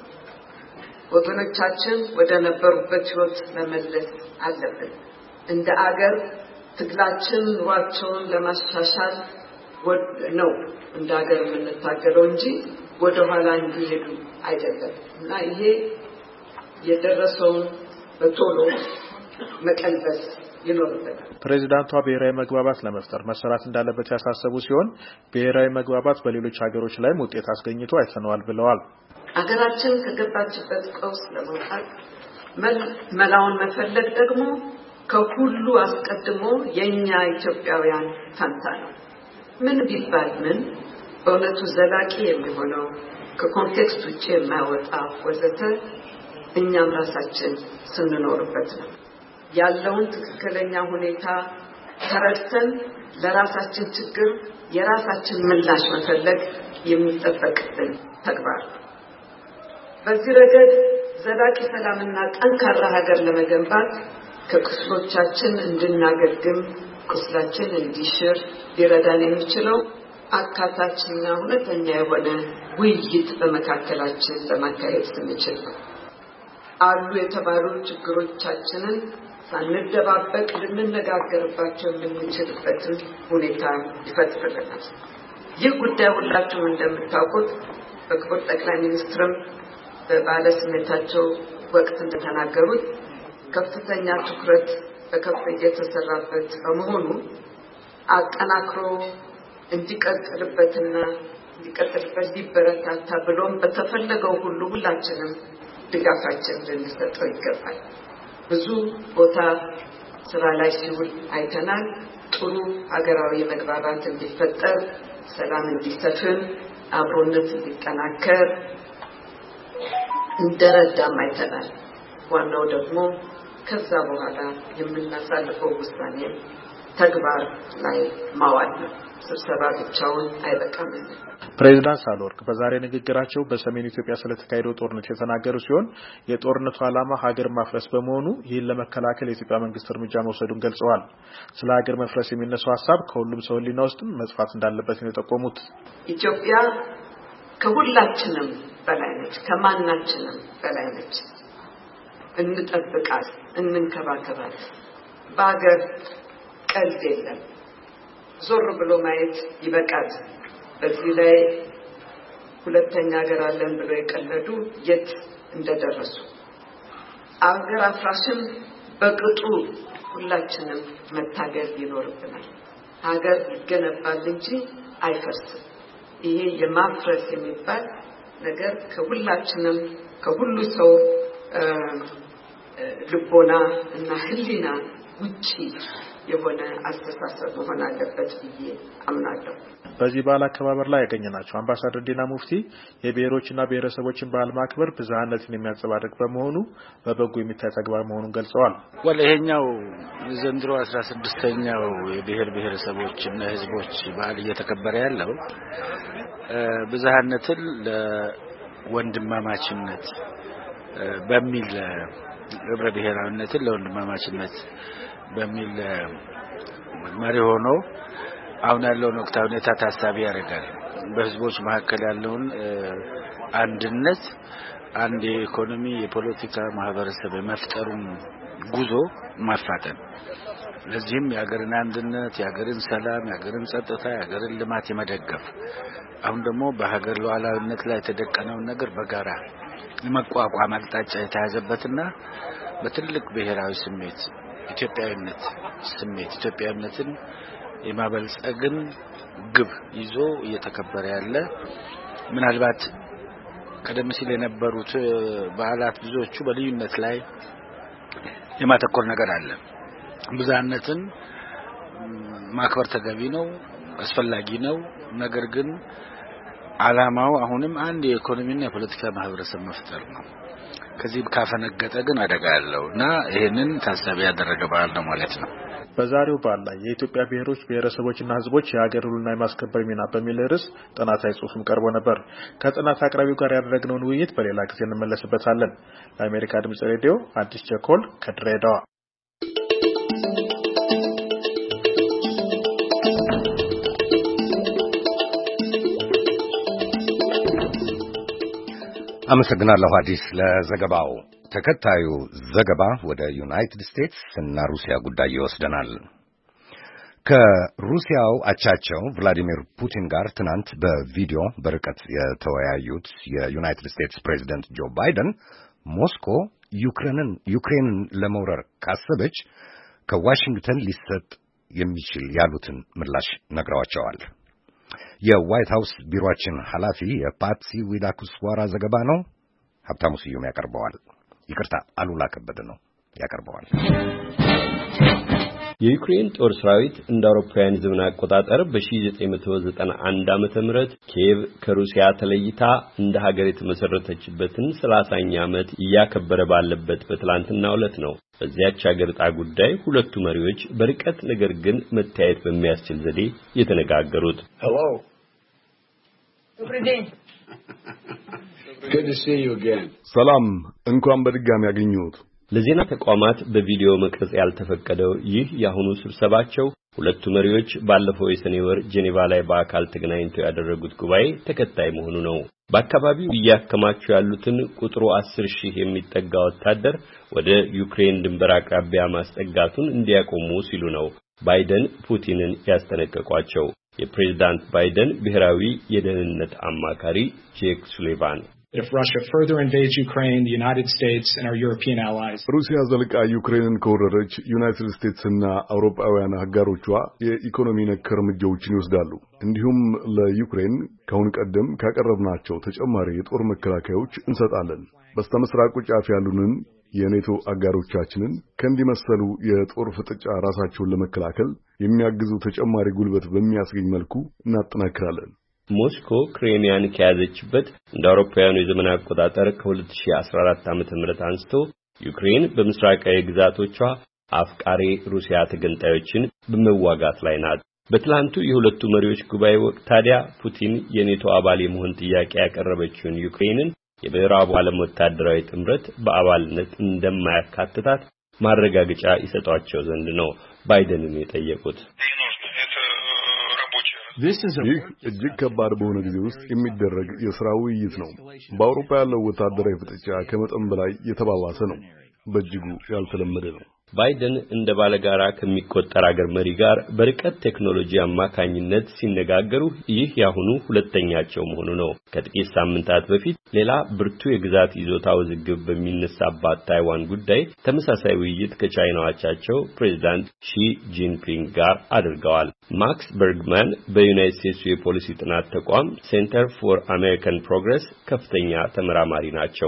ወገኖቻችን ወደ ነበሩበት ህይወት መመለስ አለብን። እንደ አገር ትግላችን ኑሯቸውን ለማሻሻል ነው እንደ አገር የምንታገለው እንጂ ወደ ኋላ እንዲሄዱ አይደለም። እና ይሄ የደረሰውን በቶሎ መቀልበስ ይኖርበታል። ፕሬዝዳንቷ ብሔራዊ መግባባት ለመፍጠር መሰራት እንዳለበት ያሳሰቡ ሲሆን ብሔራዊ መግባባት በሌሎች ሀገሮች ላይም ውጤት አስገኝቶ አይተነዋል ብለዋል። ሀገራችን ከገባችበት ቀውስ ለመውጣት መላውን መፈለግ ደግሞ ከሁሉ አስቀድሞ የኛ ኢትዮጵያውያን ፈንታ ነው። ምን ቢባል ምን በእውነቱ ዘላቂ የሚሆነው ከኮንቴክስት ውጪ የማይወጣ ወዘተ እኛም ራሳችን ስንኖርበት ነው። ያለውን ትክክለኛ ሁኔታ ተረድተን ለራሳችን ችግር የራሳችን ምላሽ መፈለግ የሚጠበቅብን ተግባር። በዚህ ረገድ ዘላቂ ሰላምና ጠንካራ ሀገር ለመገንባት ከቁስሎቻችን እንድናገግም ቁስላችን እንዲሽር ሊረዳን የሚችለው አካታችና እውነተኛ የሆነ ውይይት በመካከላችን ለማካሄድ ስንችል ነው። አሉ የተባሉ ችግሮቻችንን ሳንደባበቅ ልንነጋገርባቸው የምንችልበትን ሁኔታ ይፈጥርልናል። ይህ ጉዳይ ሁላችሁም እንደምታውቁት በክቡር ጠቅላይ ሚኒስትርም በባለስልጣናቸው ወቅት እንደተናገሩት ከፍተኛ ትኩረት በከፍ የተሰራበት በመሆኑ አጠናክሮ እንዲቀጥልበትና እንዲቀጥልበት ሊበረታታ ብሎም በተፈለገው ሁሉ ሁላችንም ድጋፋችን ልንሰጠው ይገባል። ብዙ ቦታ ስራ ላይ ሲውል አይተናል። ጥሩ ሀገራዊ መግባባት እንዲፈጠር፣ ሰላም እንዲሰፍን፣ አብሮነት እንዲጠናከር እንደረዳም አይተናል። ዋናው ደግሞ ከዛ በኋላ የምናሳልፈው ውሳኔ ተግባር ላይ ማዋል ነው። ስብሰባ ብቻውን አይበቃም። ፕሬዝዳንት ሳህለወርቅ በዛሬ ንግግራቸው በሰሜን ኢትዮጵያ ስለተካሄደው ጦርነት የተናገሩ ሲሆን የጦርነቱ ዓላማ ሀገር ማፍረስ በመሆኑ ይህን ለመከላከል የኢትዮጵያ መንግስት እርምጃ መውሰዱን ገልጸዋል። ስለ ሀገር መፍረስ የሚነሳው ሐሳብ ከሁሉም ሰው ሕሊና ውስጥም መጥፋት እንዳለበት ነው የጠቆሙት። ኢትዮጵያ ከሁላችንም በላይ ነች፣ ከማናችንም በላይ ነች። እንጠብቃት፣ እንንከባከባት። በአገር ቀልድ የለም። ዞር ብሎ ማየት ይበቃል። በዚህ ላይ ሁለተኛ ሀገር አለን ብሎ የቀለዱ የት እንደደረሱ አገር አፍራሽም በቅጡ ሁላችንም መታገል ይኖርብናል። ሀገር ይገነባል እንጂ አይፈርስም። ይሄ የማፍረስ የሚባል ነገር ከሁላችንም ከሁሉ ሰው ልቦና እና ህሊና ውጪ የሆነ አስተሳሰብ መሆን አለበት ብዬ አምናለሁ። በዚህ በዓል አከባበር ላይ ያገኘናቸው አምባሳደር ዲና ሙፍቲ የብሔሮችና ብሔረሰቦችን በዓል ማክበር ብዝሃነትን የሚያንጸባርቅ በመሆኑ በበጎ የሚታይ ተግባር መሆኑን ገልጸዋል። ወለ ይሄኛው ዘንድሮ አስራ ስድስተኛው የብሔር ብሔረሰቦችና ህዝቦች በዓል እየተከበረ ያለው ብዝሃነትን ለወንድማማችነት በሚል ህብረ ብሔራዊነትን ለወንድማማችነት በሚል መሪ ሆኖ አሁን ያለውን ወቅታዊ ሁኔታ ታሳቢ ያደርጋል። በህዝቦች መካከል ያለውን አንድነት አንድ የኢኮኖሚ የፖለቲካ ማህበረሰብ የመፍጠሩን ጉዞ ማፋጠን፣ ለዚህም የሀገርን አንድነት፣ የሀገርን ሰላም፣ የሀገርን ጸጥታ፣ የሀገርን ልማት የመደገፍ አሁን ደግሞ በሀገር ሉዓላዊነት ላይ የተደቀነውን ነገር በጋራ የመቋቋም አቅጣጫ የተያዘበትና በትልቅ ብሔራዊ ስሜት ኢትዮጵያዊነት ስሜት ኢትዮጵያዊነትን የማበልጸግን ግብ ይዞ እየተከበረ ያለ ምናልባት ቀደም ሲል የነበሩት በዓላት ብዙዎቹ በልዩነት ላይ የማተኮር ነገር አለ። ብዝሃነትን ማክበር ተገቢ ነው፣ አስፈላጊ ነው። ነገር ግን ዓላማው አሁንም አንድ የኢኮኖሚና የፖለቲካ ማህበረሰብ መፍጠር ነው። ከዚህ ካፈነገጠ ግን አደጋ ያለውና ይሄንን ታሳቢ ያደረገ በዓል ነው ማለት ነው። በዛሬው በዓል ላይ የኢትዮጵያ ብሔሮች ብሔረሰቦችና ህዝቦች የሀገር ሁሉና የማስከበር ሚና በሚል ርዕስ ጥናታዊ ጽሑፍም ቀርቦ ነበር። ከጥናት አቅራቢው ጋር ያደረግነውን ውይይት በሌላ ጊዜ እንመለስበታለን። ለአሜሪካ ድምጽ ሬዲዮ አዲስ ቸኮል ከድሬዳዋ። አመሰግናለሁ አዲስ ለዘገባው። ተከታዩ ዘገባ ወደ ዩናይትድ ስቴትስ እና ሩሲያ ጉዳይ ይወስደናል። ከሩሲያው አቻቸው ቭላዲሚር ፑቲን ጋር ትናንት በቪዲዮ በርቀት የተወያዩት የዩናይትድ ስቴትስ ፕሬዚደንት ጆ ባይደን ሞስኮ ዩክሬንን ዩክሬንን ለመውረር ካሰበች ከዋሽንግተን ሊሰጥ የሚችል ያሉትን ምላሽ ነግረዋቸዋል። የዋይት ሃውስ ቢሮአችን ኃላፊ የፓትሲ ዊዳኩስዋራ ዘገባ ነው። ሀብታሙ ስዩም ያቀርበዋል። ይቅርታ አሉላ ከበደ ነው ያቀርበዋል። የዩክሬን ጦር ሰራዊት እንደ አውሮፓውያን ዘመን አቆጣጠር በ1991 ዓመተ ምህረት ኪየቭ ከሩሲያ ተለይታ እንደ ሀገር የተመሰረተችበትን ሰላሳኛ ዓመት እያከበረ ባለበት በትላንትናው ዕለት ነው በዚያች ሀገር ዕጣ ጉዳይ ሁለቱ መሪዎች በርቀት ነገር ግን መታየት በሚያስችል ዘዴ የተነጋገሩት። Hello. Good day. Good to see you again. ሰላም፣ እንኳን በድጋሚ ያገኙት። ለዜና ተቋማት በቪዲዮ መቅረጽ ያልተፈቀደው ይህ የአሁኑ ስብሰባቸው ሁለቱ መሪዎች ባለፈው የሰኔ ወር ጄኔቫ ላይ በአካል ተገናኝተው ያደረጉት ጉባኤ ተከታይ መሆኑ ነው። በአካባቢው እያከማቹ ያሉትን ቁጥሩ አስር ሺህ የሚጠጋ ወታደር ወደ ዩክሬን ድንበር አቅራቢያ ማስጠጋቱን እንዲያቆሙ ሲሉ ነው ባይደን ፑቲንን ያስጠነቀቋቸው። የፕሬዝዳንት ባይደን ብሔራዊ የደህንነት አማካሪ ጄክ ሱሊቫን If Russia further invades Ukraine, the United States and our European allies. ሩሲያ ዘልቃ ዩክሬንን ከወረረች ዩናይትድ ስቴትስ እና አውሮፓውያን አጋሮቿ የኢኮኖሚ ነክ እርምጃዎችን ይወስዳሉ። እንዲሁም ለዩክሬን ከአሁን ቀደም ካቀረብናቸው ተጨማሪ የጦር መከላከያዎች እንሰጣለን። በስተምስራቁ ጫፍ ያሉንን የኔቶ አጋሮቻችንን ከእንዲመሰሉ የጦር ፍጥጫ ራሳቸውን ለመከላከል የሚያግዙ ተጨማሪ ጉልበት በሚያስገኝ መልኩ እናጠናክራለን። ሞስኮ ክሬሚያን ከያዘችበት እንደ አውሮፓውያኑ የዘመን አቆጣጠር ከ2014 ዓመተ ምህረት አንስቶ ዩክሬን በምስራቃዊ ግዛቶቿ አፍቃሪ ሩሲያ ተገንጣዮችን በመዋጋት ላይ ናት። በትላንቱ የሁለቱ መሪዎች ጉባኤ ወቅት ታዲያ ፑቲን የኔቶ አባል የመሆን ጥያቄ ያቀረበችውን ዩክሬንን የምዕራቡ ዓለም ወታደራዊ ጥምረት በአባልነት እንደማያካትታት ማረጋገጫ ይሰጧቸው ዘንድ ነው ባይደንን የጠየቁት። ይህ እጅግ ከባድ በሆነ ጊዜ ውስጥ የሚደረግ የሥራ ውይይት ነው። በአውሮፓ ያለው ወታደራዊ ፍጥጫ ከመጠን በላይ የተባባሰ ነው። በእጅጉ ያልተለመደ ነው። ባይደን እንደ ባለጋራ ከሚቆጠር አገር መሪ ጋር በርቀት ቴክኖሎጂ አማካኝነት ሲነጋገሩ ይህ ያሁኑ ሁለተኛቸው መሆኑ ነው። ከጥቂት ሳምንታት በፊት ሌላ ብርቱ የግዛት ይዞታ ውዝግብ በሚነሳባት ታይዋን ጉዳይ ተመሳሳይ ውይይት ከቻይናው አቻቸው ፕሬዝዳንት ሺ ጂንፒንግ ጋር አድርገዋል። ማክስ በርግማን በዩናይትድ ስቴትስ የፖሊሲ ጥናት ተቋም ሴንተር ፎር አሜሪካን ፕሮግረስ ከፍተኛ ተመራማሪ ናቸው።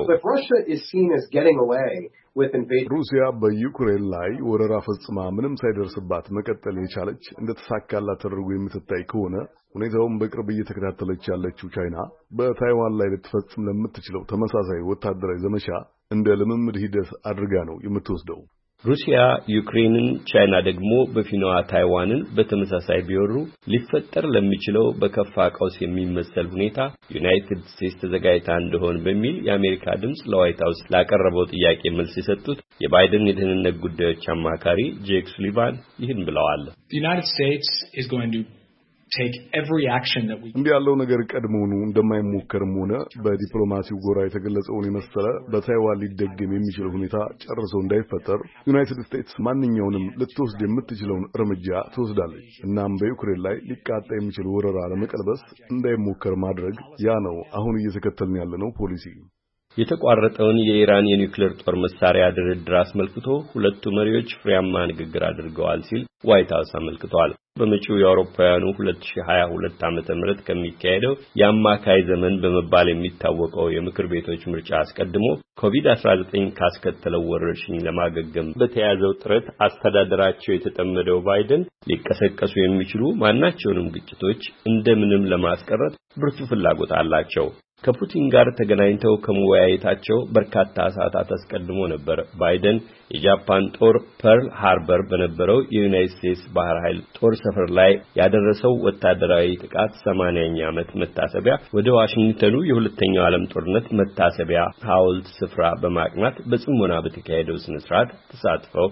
ሩሲያ በዩክሬን ላይ ወረራ ፈጽማ ምንም ሳይደርስባት መቀጠል የቻለች እንደተሳካላት ተደርጎ የምትታይ ከሆነ ሁኔታውን በቅርብ እየተከታተለች ያለችው ቻይና በታይዋን ላይ ልትፈጽም ለምትችለው ተመሳሳይ ወታደራዊ ዘመቻ እንደ ልምምድ ሂደት አድርጋ ነው የምትወስደው። ሩሲያ ዩክሬንን፣ ቻይና ደግሞ በፊናዋ ታይዋንን በተመሳሳይ ቢወሩ ሊፈጠር ለሚችለው በከፋ ቀውስ የሚመሰል ሁኔታ ዩናይትድ ስቴትስ ተዘጋጅታ እንደሆነ በሚል የአሜሪካ ድምጽ ለዋይት ሃውስ ላቀረበው ጥያቄ መልስ የሰጡት የባይደን የደህንነት ጉዳዮች አማካሪ ጄክ ሱሊቫን ይህን ብለዋል። United States is going to take every action that we እንዲህ ያለው ነገር ቀድሞውኑ እንደማይሞከርም ሆነ በዲፕሎማሲው ጎራ የተገለጸውን የመሰለ በታይዋን ሊደገም የሚችል ሁኔታ ጨርሶ እንዳይፈጠር ዩናይትድ ስቴትስ ማንኛውንም ልትወስድ የምትችለውን እርምጃ ትወስዳለች። እናም በዩክሬን ላይ ሊቃጣ የሚችል ወረራ ለመቀልበስ እንዳይሞከር ማድረግ ያ ነው አሁን እየተከተልን ያለነው ፖሊሲ። የተቋረጠውን የኢራን የኒውክሌር ጦር መሳሪያ ድርድር አስመልክቶ ሁለቱ መሪዎች ፍሬያማ ንግግር አድርገዋል ሲል ዋይት ሃውስ አመልክቷል። በመጪው የአውሮፓውያኑ ሁለት ሺህ ሀያ ሁለት ዓመተ ምህረት ከሚካሄደው የአማካይ ዘመን በመባል የሚታወቀው የምክር ቤቶች ምርጫ አስቀድሞ ኮቪድ አስራ ዘጠኝ ካስከተለው ወረርሽኝ ለማገገም በተያዘው ጥረት አስተዳደራቸው የተጠመደው ባይደን ሊቀሰቀሱ የሚችሉ ማናቸውንም ግጭቶች እንደምንም ለማስቀረት ብርቱ ፍላጎት አላቸው። ከፑቲን ጋር ተገናኝተው ከመወያየታቸው በርካታ ሰዓታት አስቀድሞ ነበር ባይደን የጃፓን ጦር ፐርል ሃርበር በነበረው የዩናይትድ ስቴትስ ባህር ኃይል ጦር ሰፈር ላይ ያደረሰው ወታደራዊ ጥቃት ሰማንያኛ ዓመት መታሰቢያ ወደ ዋሽንግተኑ የሁለተኛው ዓለም ጦርነት መታሰቢያ ሐውልት ስፍራ በማቅናት በጽሞና በተካሄደው ስነ ስርዓት ተሳትፈው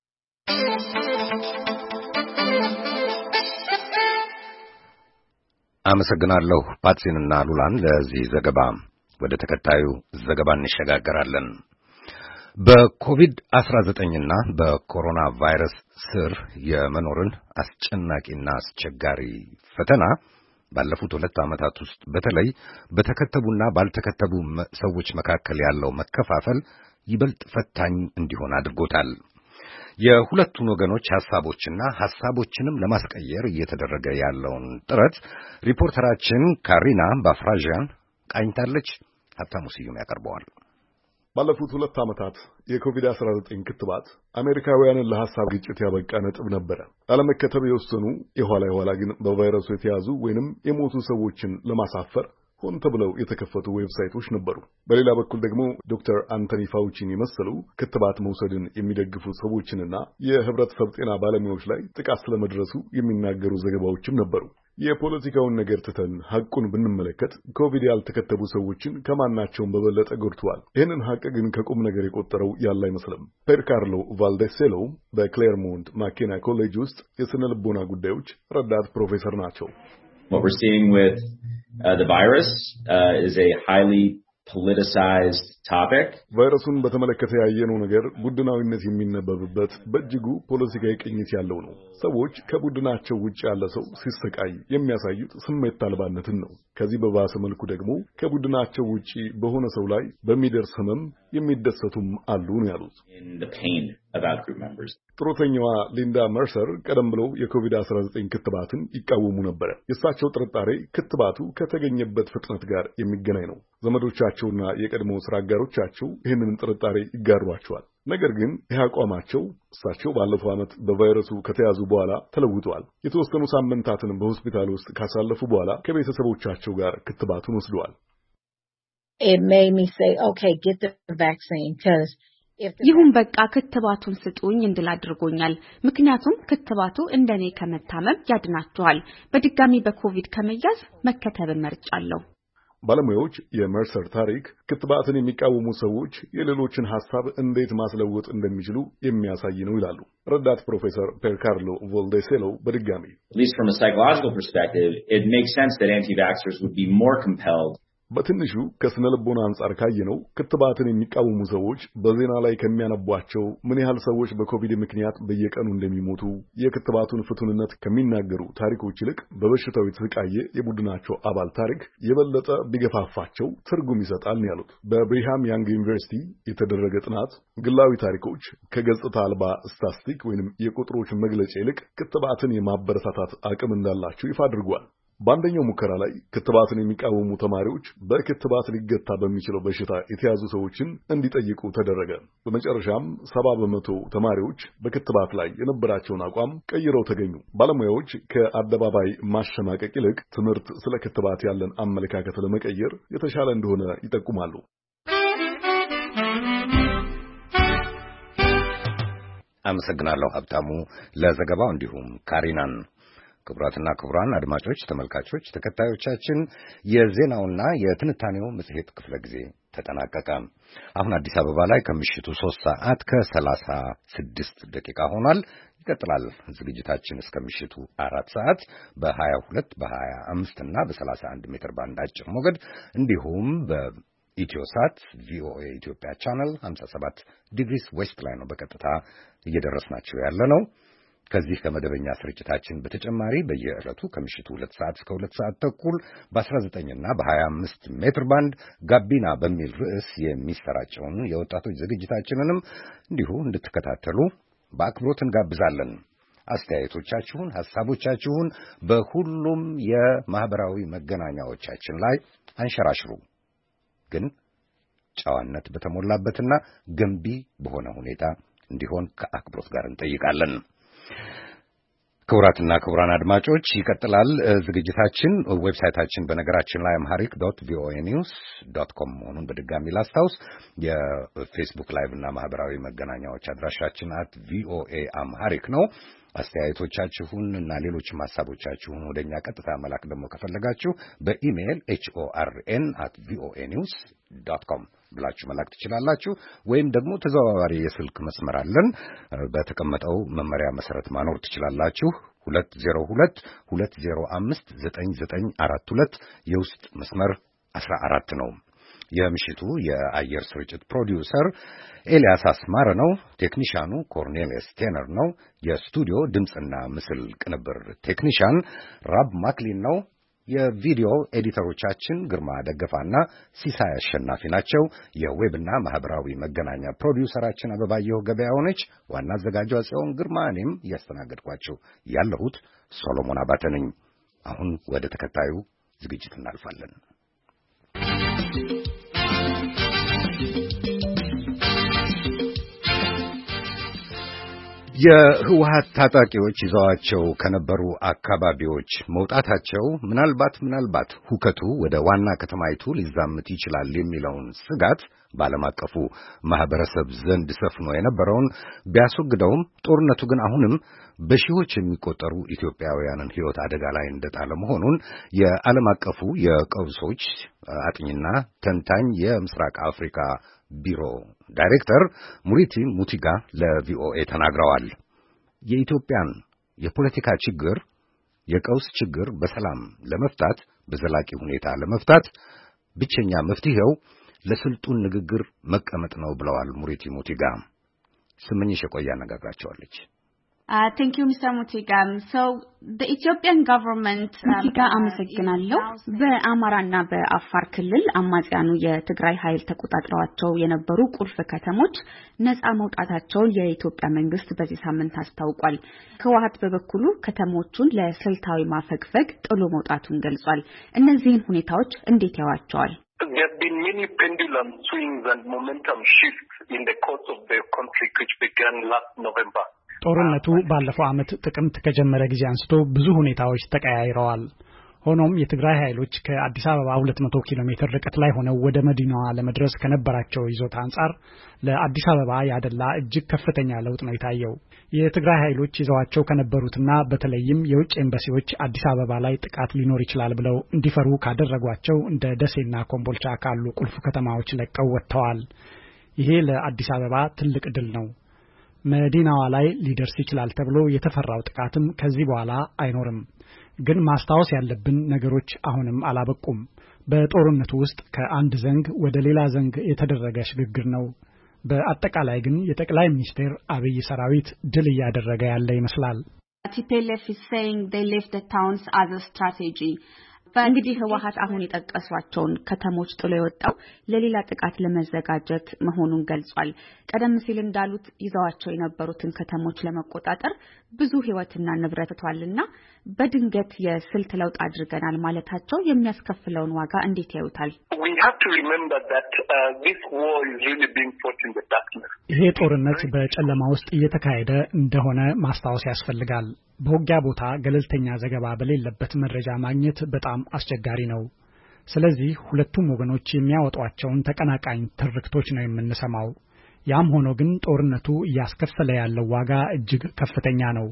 አመሰግናለሁ ፓትሲንና ሉላን ለዚህ ዘገባ። ወደ ተከታዩ ዘገባ እንሸጋገራለን። በኮቪድ አስራ ዘጠኝ እና በኮሮና ቫይረስ ስር የመኖርን አስጨናቂና አስቸጋሪ ፈተና ባለፉት ሁለት ዓመታት ውስጥ በተለይ በተከተቡና ባልተከተቡ ሰዎች መካከል ያለው መከፋፈል ይበልጥ ፈታኝ እንዲሆን አድርጎታል። የሁለቱን ወገኖች ሐሳቦችና ሐሳቦችንም ለማስቀየር እየተደረገ ያለውን ጥረት ሪፖርተራችን ካሪና ባፍራዣን ቃኝታለች። ሀብታሙ ስዩም ያቀርበዋል። ባለፉት ሁለት ዓመታት የኮቪድ አስራ ዘጠኝ ክትባት አሜሪካውያንን ለሐሳብ ግጭት ያበቃ ነጥብ ነበረ። አለመከተብ የወሰኑ የኋላ የኋላ ግን በቫይረሱ የተያዙ ወይንም የሞቱ ሰዎችን ለማሳፈር ሆን ተብለው የተከፈቱ ዌብሳይቶች ነበሩ። በሌላ በኩል ደግሞ ዶክተር አንቶኒ ፋውቺን የመሰሉ ክትባት መውሰድን የሚደግፉ ሰዎችንና የህብረተሰብ ጤና ባለሙያዎች ላይ ጥቃት ስለመድረሱ የሚናገሩ ዘገባዎችም ነበሩ። የፖለቲካውን ነገር ትተን ሐቁን ብንመለከት ኮቪድ ያልተከተቡ ሰዎችን ከማናቸውም በበለጠ ጎድተዋል። ይህንን ሐቅ ግን ከቁም ነገር የቆጠረው ያለ አይመስልም። ፔርካርሎ ቫልዴሴሎ በክሌርሞንት ማኬና ኮሌጅ ውስጥ የስነ ልቦና ጉዳዮች ረዳት ፕሮፌሰር ናቸው። What we're seeing with uh, the virus uh, is a highly politicized topic. ቫይረሱን በተመለከተ ያየነው ነገር ቡድናዊነት የሚነበብበት በእጅጉ ፖለቲካዊ ቅኝት ያለው ነው። ሰዎች ከቡድናቸው ውጭ ያለ ሰው ሲሰቃይ የሚያሳዩት ስሜት አልባነትን ነው። ከዚህ በባሰ መልኩ ደግሞ ከቡድናቸው ውጪ በሆነ ሰው ላይ በሚደርስ ህመም የሚደሰቱም አሉ ነው ያሉት። ጥሩተኛዋ ሊንዳ መርሰር ቀደም ብለው የኮቪድ አስራ ዘጠኝ ክትባትን ይቃወሙ ነበር። የእሳቸው ጥርጣሬ ክትባቱ ከተገኘበት ፍጥነት ጋር የሚገናኝ ነው። ዘመዶቻቸውና የቀድሞ ስራ አጋሮቻቸው ይህንን ጥርጣሬ ይጋሯቸዋል። ነገር ግን ይህ አቋማቸው እሳቸው ባለፈው ዓመት በቫይረሱ ከተያዙ በኋላ ተለውጧል። የተወሰኑ ሳምንታትን በሆስፒታል ውስጥ ካሳለፉ በኋላ ከቤተሰቦቻቸው ጋር ክትባቱን ወስደዋል። ይሁን በቃ ክትባቱን ስጡኝ እንድል አድርጎኛል። ምክንያቱም ክትባቱ እንደኔ ከመታመም ያድናችኋል። በድጋሚ በኮቪድ ከመያዝ መከተብን መርጫለሁ። ባለሙያዎች የመርሰር ታሪክ ክትባትን የሚቃወሙ ሰዎች የሌሎችን ሐሳብ እንዴት ማስለወጥ እንደሚችሉ የሚያሳይ ነው ይላሉ። ረዳት ፕሮፌሰር ፔርካርሎ ቮልዴሴሎ በድጋሚ At least from a psychological perspective, it makes sense that anti-vaxxers would be more compelled በትንሹ ከስነ ልቦና አንጻር ካየነው ክትባትን የሚቃወሙ ሰዎች በዜና ላይ ከሚያነቧቸው ምን ያህል ሰዎች በኮቪድ ምክንያት በየቀኑ እንደሚሞቱ የክትባቱን ፍቱንነት ከሚናገሩ ታሪኮች ይልቅ በበሽታው የተሰቃየ የቡድናቸው አባል ታሪክ የበለጠ ቢገፋፋቸው ትርጉም ይሰጣል ነው ያሉት። በብሪሃም ያንግ ዩኒቨርሲቲ የተደረገ ጥናት ግላዊ ታሪኮች ከገጽታ አልባ ስታቲስቲክ ወይንም የቁጥሮች መግለጫ ይልቅ ክትባትን የማበረታታት አቅም እንዳላቸው ይፋ አድርጓል። በአንደኛው ሙከራ ላይ ክትባትን የሚቃወሙ ተማሪዎች በክትባት ሊገታ በሚችለው በሽታ የተያዙ ሰዎችን እንዲጠይቁ ተደረገ። በመጨረሻም ሰባ በመቶ ተማሪዎች በክትባት ላይ የነበራቸውን አቋም ቀይረው ተገኙ። ባለሙያዎች ከአደባባይ ማሸማቀቅ ይልቅ ትምህርት ስለ ክትባት ያለን አመለካከት ለመቀየር የተሻለ እንደሆነ ይጠቁማሉ። አመሰግናለሁ ሀብታሙ ለዘገባው፣ እንዲሁም ካሪናን። ክቡራትና ክቡራን አድማጮች፣ ተመልካቾች፣ ተከታዮቻችን የዜናውና የትንታኔው መጽሔት ክፍለ ጊዜ ተጠናቀቀ። አሁን አዲስ አበባ ላይ ከምሽቱ ሶስት ሰዓት ከሰላሳ ስድስት ደቂቃ ሆኗል። ይቀጥላል ዝግጅታችን እስከ ምሽቱ አራት ሰዓት በሀያ ሁለት በሀያ አምስት እና በሰላሳ አንድ ሜትር ባንድ አጭር ሞገድ እንዲሁም በኢትዮሳት ቪኦኤ ኢትዮጵያ ቻናል ሀምሳ ሰባት ዲግሪስ ዌስት ላይ ነው በቀጥታ እየደረስናችሁ ያለ ነው። ከዚህ ከመደበኛ ስርጭታችን በተጨማሪ በየዕለቱ ከምሽቱ ሁለት ሰዓት እስከ ሁለት ሰዓት ተኩል በአስራ ዘጠኝ እና በሀያ አምስት ሜትር ባንድ ጋቢና በሚል ርዕስ የሚሰራጨውን የወጣቶች ዝግጅታችንንም እንዲሁ እንድትከታተሉ በአክብሮት እንጋብዛለን። አስተያየቶቻችሁን፣ ሐሳቦቻችሁን በሁሉም የማህበራዊ መገናኛዎቻችን ላይ አንሸራሽሩ። ግን ጨዋነት በተሞላበትና ገንቢ በሆነ ሁኔታ እንዲሆን ከአክብሮት ጋር እንጠይቃለን። ክቡራትና ክቡራን አድማጮች ይቀጥላል ዝግጅታችን። ዌብሳይታችን በነገራችን ላይ አምሃሪክ ዶት ቪኦኤ ኒውስ ዶት ኮም መሆኑን በድጋሚ ላስታውስ። የፌስቡክ ላይቭ እና ማህበራዊ መገናኛዎች አድራሻችን አት ቪኦኤ አምሃሪክ ነው። አስተያየቶቻችሁን እና ሌሎችም ሐሳቦቻችሁን ወደኛ ቀጥታ መላክ ደግሞ ከፈለጋችሁ በኢሜይል ኤች ኦ አር ኤን አት ቪኦኤ ኒውስ ዶት ኮም ብላችሁ መላክ ትችላላችሁ። ወይም ደግሞ ተዘዋዋሪ የስልክ መስመር አለን። በተቀመጠው መመሪያ መሰረት ማኖር ትችላላችሁ። ሁለት ዜሮ ሁለት ሁለት ዜሮ አምስት ዘጠኝ ዘጠኝ አራት ሁለት የውስጥ መስመር አስራ አራት ነው። የምሽቱ የአየር ስርጭት ፕሮዲውሰር ኤልያስ አስማረ ነው። ቴክኒሻኑ ኮርኔሊየስ ቴነር ነው። የስቱዲዮ ድምጽና ምስል ቅንብር ቴክኒሻን ራብ ማክሊን ነው። የቪዲዮ ኤዲተሮቻችን ግርማ ደገፋና ሲሳይ አሸናፊ ናቸው። የዌብና ማህበራዊ መገናኛ ፕሮዲውሰራችን አበባየሁ ገበያው ነች። ዋና አዘጋጇ ጽዮን ግርማ፣ እኔም እያስተናገድኳችሁ ያለሁት ሶሎሞን አባተ ነኝ። አሁን ወደ ተከታዩ ዝግጅት እናልፋለን። የህወሓት ታጣቂዎች ይዘዋቸው ከነበሩ አካባቢዎች መውጣታቸው ምናልባት ምናልባት ሁከቱ ወደ ዋና ከተማይቱ ሊዛመት ይችላል የሚለውን ስጋት በዓለም አቀፉ ማህበረሰብ ዘንድ ሰፍኖ የነበረውን ቢያስወግደውም ጦርነቱ ግን አሁንም በሺዎች የሚቆጠሩ ኢትዮጵያውያንን ሕይወት አደጋ ላይ እንደጣለ መሆኑን የዓለም አቀፉ የቀውሶች አጥኚና ተንታኝ የምስራቅ አፍሪካ ቢሮ ዳይሬክተር ሙሪቲ ሙቲጋ ለቪኦኤ ተናግረዋል። የኢትዮጵያን የፖለቲካ ችግር፣ የቀውስ ችግር በሰላም ለመፍታት በዘላቂ ሁኔታ ለመፍታት ብቸኛ መፍትሄው ለስልጡን ንግግር መቀመጥ ነው ብለዋል ሙሪቲ ሙቲጋ። ስምኝሽ የቆያ አነጋግራቸዋለች። Uh, thank you, Mister Mutiga. So, the Ethiopian government... ሙቲጋ አመሰግናለሁ። በአማራና በአፋር ክልል አማጽያኑ የትግራይ ኃይል ተቆጣጥረዋቸው የነበሩ ቁልፍ ከተሞች ነፃ መውጣታቸውን የኢትዮጵያ መንግስት በዚህ ሳምንት አስታውቋል። ህወሓት በበኩሉ ከተሞቹን ለስልታዊ ማፈግፈግ ጥሎ መውጣቱን ገልጿል። እነዚህን ሁኔታዎች እንዴት ያዋቸዋል? There have been many pendulum swings and momentum shifts in the course of the conflict which began last November. ጦርነቱ ባለፈው ዓመት ጥቅምት ከጀመረ ጊዜ አንስቶ ብዙ ሁኔታዎች ተቀያይረዋል። ሆኖም የትግራይ ኃይሎች ከአዲስ አበባ ሁለት መቶ ኪሎ ሜትር ርቀት ላይ ሆነው ወደ መዲናዋ ለመድረስ ከነበራቸው ይዞታ አንጻር ለአዲስ አበባ ያደላ እጅግ ከፍተኛ ለውጥ ነው የታየው። የትግራይ ኃይሎች ይዘዋቸው ከነበሩትና በተለይም የውጭ ኤምባሲዎች አዲስ አበባ ላይ ጥቃት ሊኖር ይችላል ብለው እንዲፈሩ ካደረጓቸው እንደ ደሴና ኮምቦልቻ ካሉ ቁልፍ ከተማዎች ለቀው ወጥተዋል። ይሄ ለአዲስ አበባ ትልቅ ድል ነው። መዲናዋ ላይ ሊደርስ ይችላል ተብሎ የተፈራው ጥቃትም ከዚህ በኋላ አይኖርም። ግን ማስታወስ ያለብን ነገሮች አሁንም አላበቁም። በጦርነቱ ውስጥ ከአንድ ዘንግ ወደ ሌላ ዘንግ የተደረገ ሽግግር ነው። በአጠቃላይ ግን የጠቅላይ ሚኒስትር አብይ ሰራዊት ድል እያደረገ ያለ ይመስላል። T P L F is saying they left the towns as a strategy. እንግዲህ ህወሓት አሁን የጠቀሷቸውን ከተሞች ጥሎ የወጣው ለሌላ ጥቃት ለመዘጋጀት መሆኑን ገልጿል። ቀደም ሲል እንዳሉት ይዘዋቸው የነበሩትን ከተሞች ለመቆጣጠር ብዙ ህይወትና ንብረት ተቷልና በድንገት የስልት ለውጥ አድርገናል ማለታቸው የሚያስከፍለውን ዋጋ እንዴት ያዩታል? We have to remember that uh, this war is really being fought in the darkness. ይሄ ጦርነት በጨለማ ውስጥ እየተካሄደ እንደሆነ ማስታወስ ያስፈልጋል። በውጊያ ቦታ ገለልተኛ ዘገባ በሌለበት መረጃ ማግኘት በጣም አስቸጋሪ ነው። ስለዚህ ሁለቱም ወገኖች የሚያወጧቸውን ተቀናቃኝ ትርክቶች ነው የምንሰማው። ያም ሆኖ ግን ጦርነቱ እያስከፈለ ያለው ዋጋ እጅግ ከፍተኛ ነው።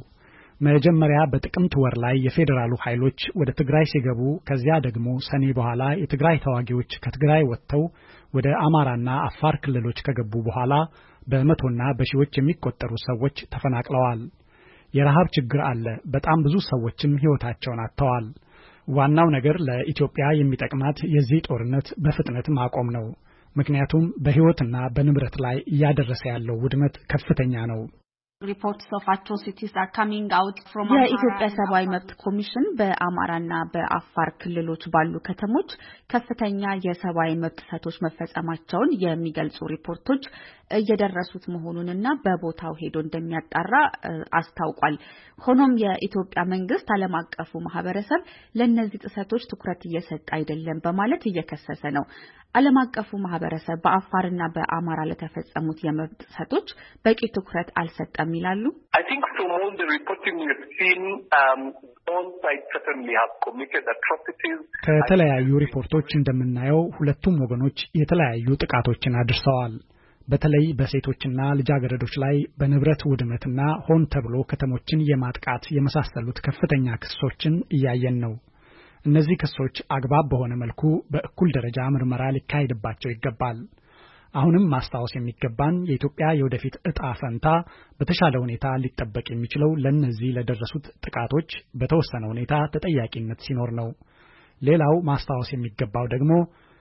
መጀመሪያ በጥቅምት ወር ላይ የፌደራሉ ኃይሎች ወደ ትግራይ ሲገቡ ከዚያ ደግሞ ሰኔ በኋላ የትግራይ ተዋጊዎች ከትግራይ ወጥተው ወደ አማራና አፋር ክልሎች ከገቡ በኋላ በመቶና በሺዎች የሚቆጠሩ ሰዎች ተፈናቅለዋል። የረሃብ ችግር አለ። በጣም ብዙ ሰዎችም ህይወታቸውን አጥተዋል። ዋናው ነገር ለኢትዮጵያ የሚጠቅማት የዚህ ጦርነት በፍጥነት ማቆም ነው። ምክንያቱም በህይወትና በንብረት ላይ እያደረሰ ያለው ውድመት ከፍተኛ ነው። Reports of atrocities are coming out from የኢትዮጵያ ሰብአዊ መብት ኮሚሽን በአማራና በአፋር ክልሎች ባሉ ከተሞች ከፍተኛ የሰብአዊ መብት ጥሰቶች መፈጸማቸውን የሚገልጹ ሪፖርቶች እየደረሱት መሆኑንና በቦታው ሄዶ እንደሚያጣራ አስታውቋል። ሆኖም የኢትዮጵያ መንግስት ዓለም አቀፉ ማህበረሰብ ለነዚህ ጥሰቶች ትኩረት እየሰጠ አይደለም በማለት እየከሰሰ ነው። ዓለም አቀፉ ማህበረሰብ በአፋርና በአማራ ለተፈጸሙት የመብት ጥሰቶች በቂ ትኩረት አልሰጠም ይላሉ። I think from all the reporting we have seen, um, all sides certainly have committed atrocities. ከተለያዩ ሪፖርቶች እንደምናየው ሁለቱም ወገኖች የተለያዩ ጥቃቶችን አድርሰዋል። በተለይ በሴቶችና ልጃገረዶች ላይ በንብረት ውድመትና ሆን ተብሎ ከተሞችን የማጥቃት የመሳሰሉት ከፍተኛ ክሶችን እያየን ነው። እነዚህ ክሶች አግባብ በሆነ መልኩ በእኩል ደረጃ ምርመራ ሊካሄድባቸው ይገባል። አሁንም ማስታወስ የሚገባን የኢትዮጵያ የወደፊት ዕጣ ፈንታ በተሻለ ሁኔታ ሊጠበቅ የሚችለው ለነዚህ ለደረሱት ጥቃቶች በተወሰነ ሁኔታ ተጠያቂነት ሲኖር ነው። ሌላው ማስታወስ የሚገባው ደግሞ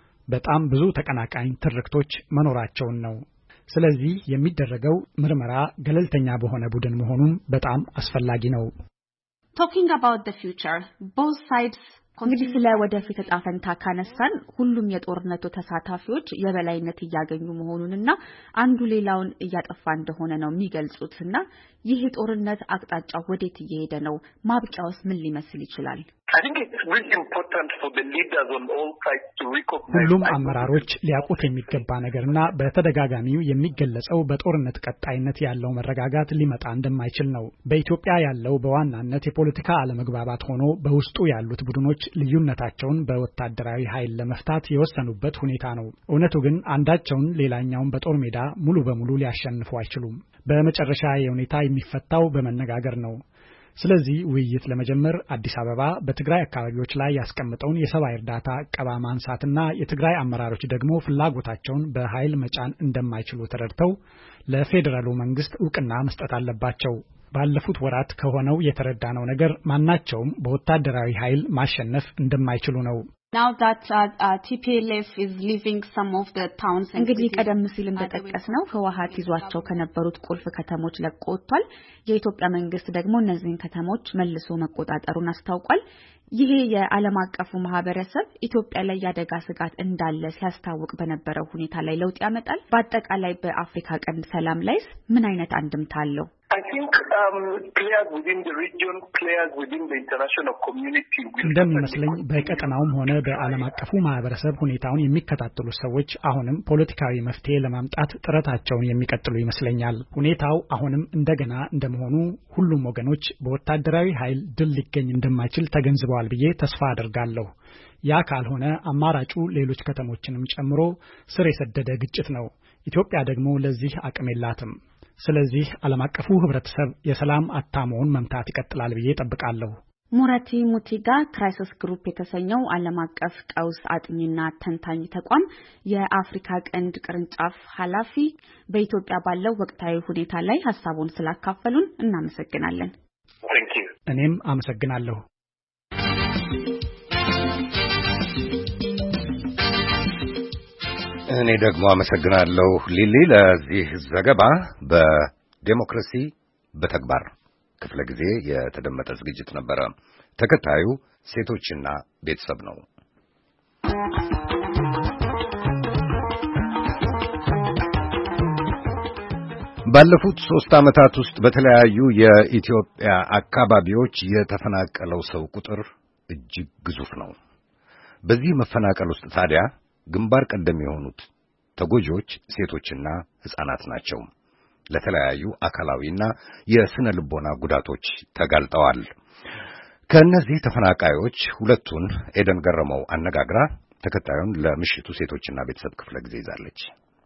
በጣም ብዙ ተቀናቃኝ ትርክቶች መኖራቸውን ነው። ስለዚህ የሚደረገው ምርመራ ገለልተኛ በሆነ ቡድን መሆኑን በጣም አስፈላጊ ነው። Talking about the future, both sides እንግዲህ ስለ ወደፊት ዕጣ ፈንታ ካነሳን ሁሉም የጦርነቱ ተሳታፊዎች የበላይነት እያገኙ መሆኑንና አንዱ ሌላውን እያጠፋ እንደሆነ ነው የሚገልጹትና ይህ ጦርነት አቅጣጫው ወዴት እየሄደ ነው? ማብቂያውስ ምን ሊመስል ይችላል? I think it's really important for the leaders on all sides to recognize ሁሉም አመራሮች ሊያውቁት የሚገባ ነገርና በተደጋጋሚው የሚገለጸው በጦርነት ቀጣይነት ያለው መረጋጋት ሊመጣ እንደማይችል ነው። በኢትዮጵያ ያለው በዋናነት የፖለቲካ አለመግባባት ሆኖ በውስጡ ያሉት ቡድኖች ልዩነታቸውን በወታደራዊ ኃይል ለመፍታት የወሰኑበት ሁኔታ ነው። እውነቱ ግን አንዳቸውን ሌላኛውን በጦር ሜዳ ሙሉ በሙሉ ሊያሸንፉ አይችሉም። በመጨረሻ የሁኔታ የሚፈታው በመነጋገር ነው። ስለዚህ ውይይት ለመጀመር አዲስ አበባ በትግራይ አካባቢዎች ላይ ያስቀመጠውን የሰብአዊ እርዳታ ቀባ ማንሳትና የትግራይ አመራሮች ደግሞ ፍላጎታቸውን በኃይል መጫን እንደማይችሉ ተረድተው ለፌደራሉ መንግስት ዕውቅና መስጠት አለባቸው። ባለፉት ወራት ከሆነው የተረዳነው ነገር ማናቸውም በወታደራዊ ኃይል ማሸነፍ እንደማይችሉ ነው። Now that uh, uh, T P L F is leaving some of the towns እንግዲህ ቀደም ሲል እንደጠቀስነው ህወሓት ይዟቸው ከነበሩት ቁልፍ ከተሞች ለቆ ወጥቷል። የኢትዮጵያ መንግስት ደግሞ እነዚህን ከተሞች መልሶ መቆጣጠሩን አስታውቋል። ይሄ የዓለም አቀፉ ማህበረሰብ ኢትዮጵያ ላይ ያደጋ ስጋት እንዳለ ሲያስታውቅ በነበረው ሁኔታ ላይ ለውጥ ያመጣል። በአጠቃላይ በአፍሪካ ቀንድ ሰላም ላይስ ምን አይነት አንድምታ አለው? I think um, players within the region, players within the international community will እንደሚመስለኝ በቀጠናውም ሆነ በዓለም አቀፉ ማህበረሰብ ሁኔታውን የሚከታተሉ ሰዎች አሁንም ፖለቲካዊ መፍትሄ ለማምጣት ጥረታቸውን የሚቀጥሉ ይመስለኛል። ሁኔታው አሁንም እንደገና እንደመሆኑ ሁሉም ወገኖች በወታደራዊ ኃይል ድል ሊገኝ እንደማይችል ተገንዝበዋል ይኖረዋል ብዬ ተስፋ አደርጋለሁ። ያ ካልሆነ አማራጩ ሌሎች ከተሞችንም ጨምሮ ስር የሰደደ ግጭት ነው። ኢትዮጵያ ደግሞ ለዚህ አቅም የላትም። ስለዚህ ዓለም አቀፉ ህብረተሰብ የሰላም አታሞውን መምታት ይቀጥላል ብዬ ጠብቃለሁ። ሙራቲ ሙቲጋ ክራይሲስ ግሩፕ የተሰኘው ዓለም አቀፍ ቀውስ አጥኚና ተንታኝ ተቋም የአፍሪካ ቀንድ ቅርንጫፍ ኃላፊ በኢትዮጵያ ባለው ወቅታዊ ሁኔታ ላይ ሐሳቡን ስላካፈሉን እናመሰግናለን። Thank you. እኔም አመሰግናለሁ። እኔ ደግሞ አመሰግናለሁ ሊሊ ለዚህ ዘገባ። በዲሞክራሲ በተግባር ክፍለ ጊዜ የተደመጠ ዝግጅት ነበረ። ተከታዩ ሴቶችና ቤተሰብ ነው። ባለፉት ሶስት ዓመታት ውስጥ በተለያዩ የኢትዮጵያ አካባቢዎች የተፈናቀለው ሰው ቁጥር እጅግ ግዙፍ ነው። በዚህ መፈናቀል ውስጥ ታዲያ ግንባር ቀደም የሆኑት ተጎጂዎች ሴቶችና ሕፃናት ናቸው። ለተለያዩ አካላዊና የስነ ልቦና ጉዳቶች ተጋልጠዋል። ከእነዚህ ተፈናቃዮች ሁለቱን ኤደን ገረመው አነጋግራ ተከታዩን ለምሽቱ ሴቶችና ቤተሰብ ክፍለ ጊዜ ይዛለች።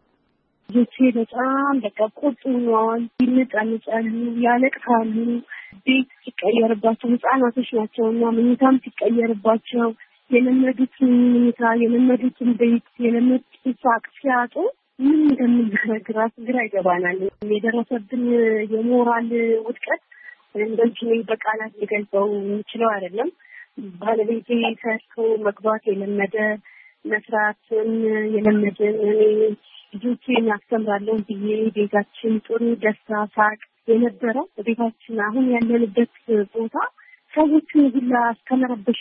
ልጆቼ በጣም በቃ ቁጡዋን ይነጫነጫሉ፣ ያለቅሳሉ። ቤት ሲቀየርባቸው ሕፃናቶች ናቸውና ምኝታም ሲቀየርባቸው የለመዱትን ምኝታ የለመዱትን ቤት የለመዱትን ሳቅ ሲያጡ ምን እንደምንናገር ግራ ይገባናል። የደረሰብን የሞራል ውድቀት እንደዚህ በቃላት ሊገልጸው የሚችለው አይደለም። ባለቤቴ ሰርቶ መግባት የለመደ መስራትን የለመደን እኔ ልጆቼን አስተምራለሁ ብዬ ቤታችን ጥሩ ደስታ ሳቅ የነበረ ቤታችን አሁን ያለንበት ቦታ ሰዎችን ሁላ አስተምረብሽ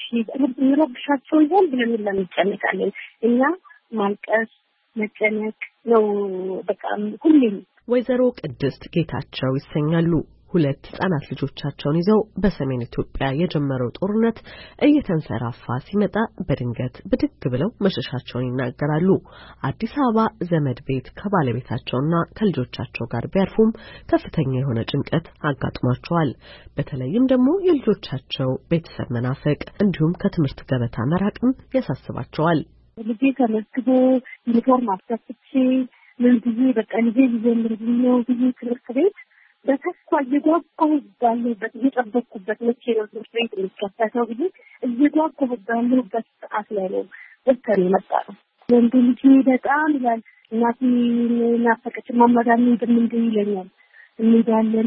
ረብሻቸው ይሆን ብለን ለምንጨነቃለን። እኛ ማልቀስ መጨነቅ ነው በቃ ሁሌም። ወይዘሮ ቅድስት ጌታቸው ይሰኛሉ። ሁለት ህጻናት ልጆቻቸውን ይዘው በሰሜን ኢትዮጵያ የጀመረው ጦርነት እየተንሰራፋ ሲመጣ በድንገት ብድግ ብለው መሸሻቸውን ይናገራሉ። አዲስ አበባ ዘመድ ቤት ከባለቤታቸውና ከልጆቻቸው ጋር ቢያርፉም ከፍተኛ የሆነ ጭንቀት አጋጥሟቸዋል። በተለይም ደግሞ የልጆቻቸው ቤተሰብ መናፈቅ እንዲሁም ከትምህርት ገበታ መራቅም ያሳስባቸዋል። ልጄ ተመዝግቦ ዩኒፎርም አስፈትቼ ምን ብዬ በቃ ልጄ ሊጀምር ነው ብዬ ትምህርት ቤት በተስፋ እየጓጓሁ ባለሁበት እየጠበቅኩበት መቼ ነው ትምህርት ቤት የሚከፈተው ብዬ እየጓጓሁ ባለሁበት ሰዓት ላይ ነው ወጥተን የመጣ ነው። ወንዱ ልጄ በጣም ይላል እናቴ ናፈቀች ማማዳ እንሂድም እንደ ይለኛል። እንሄዳለን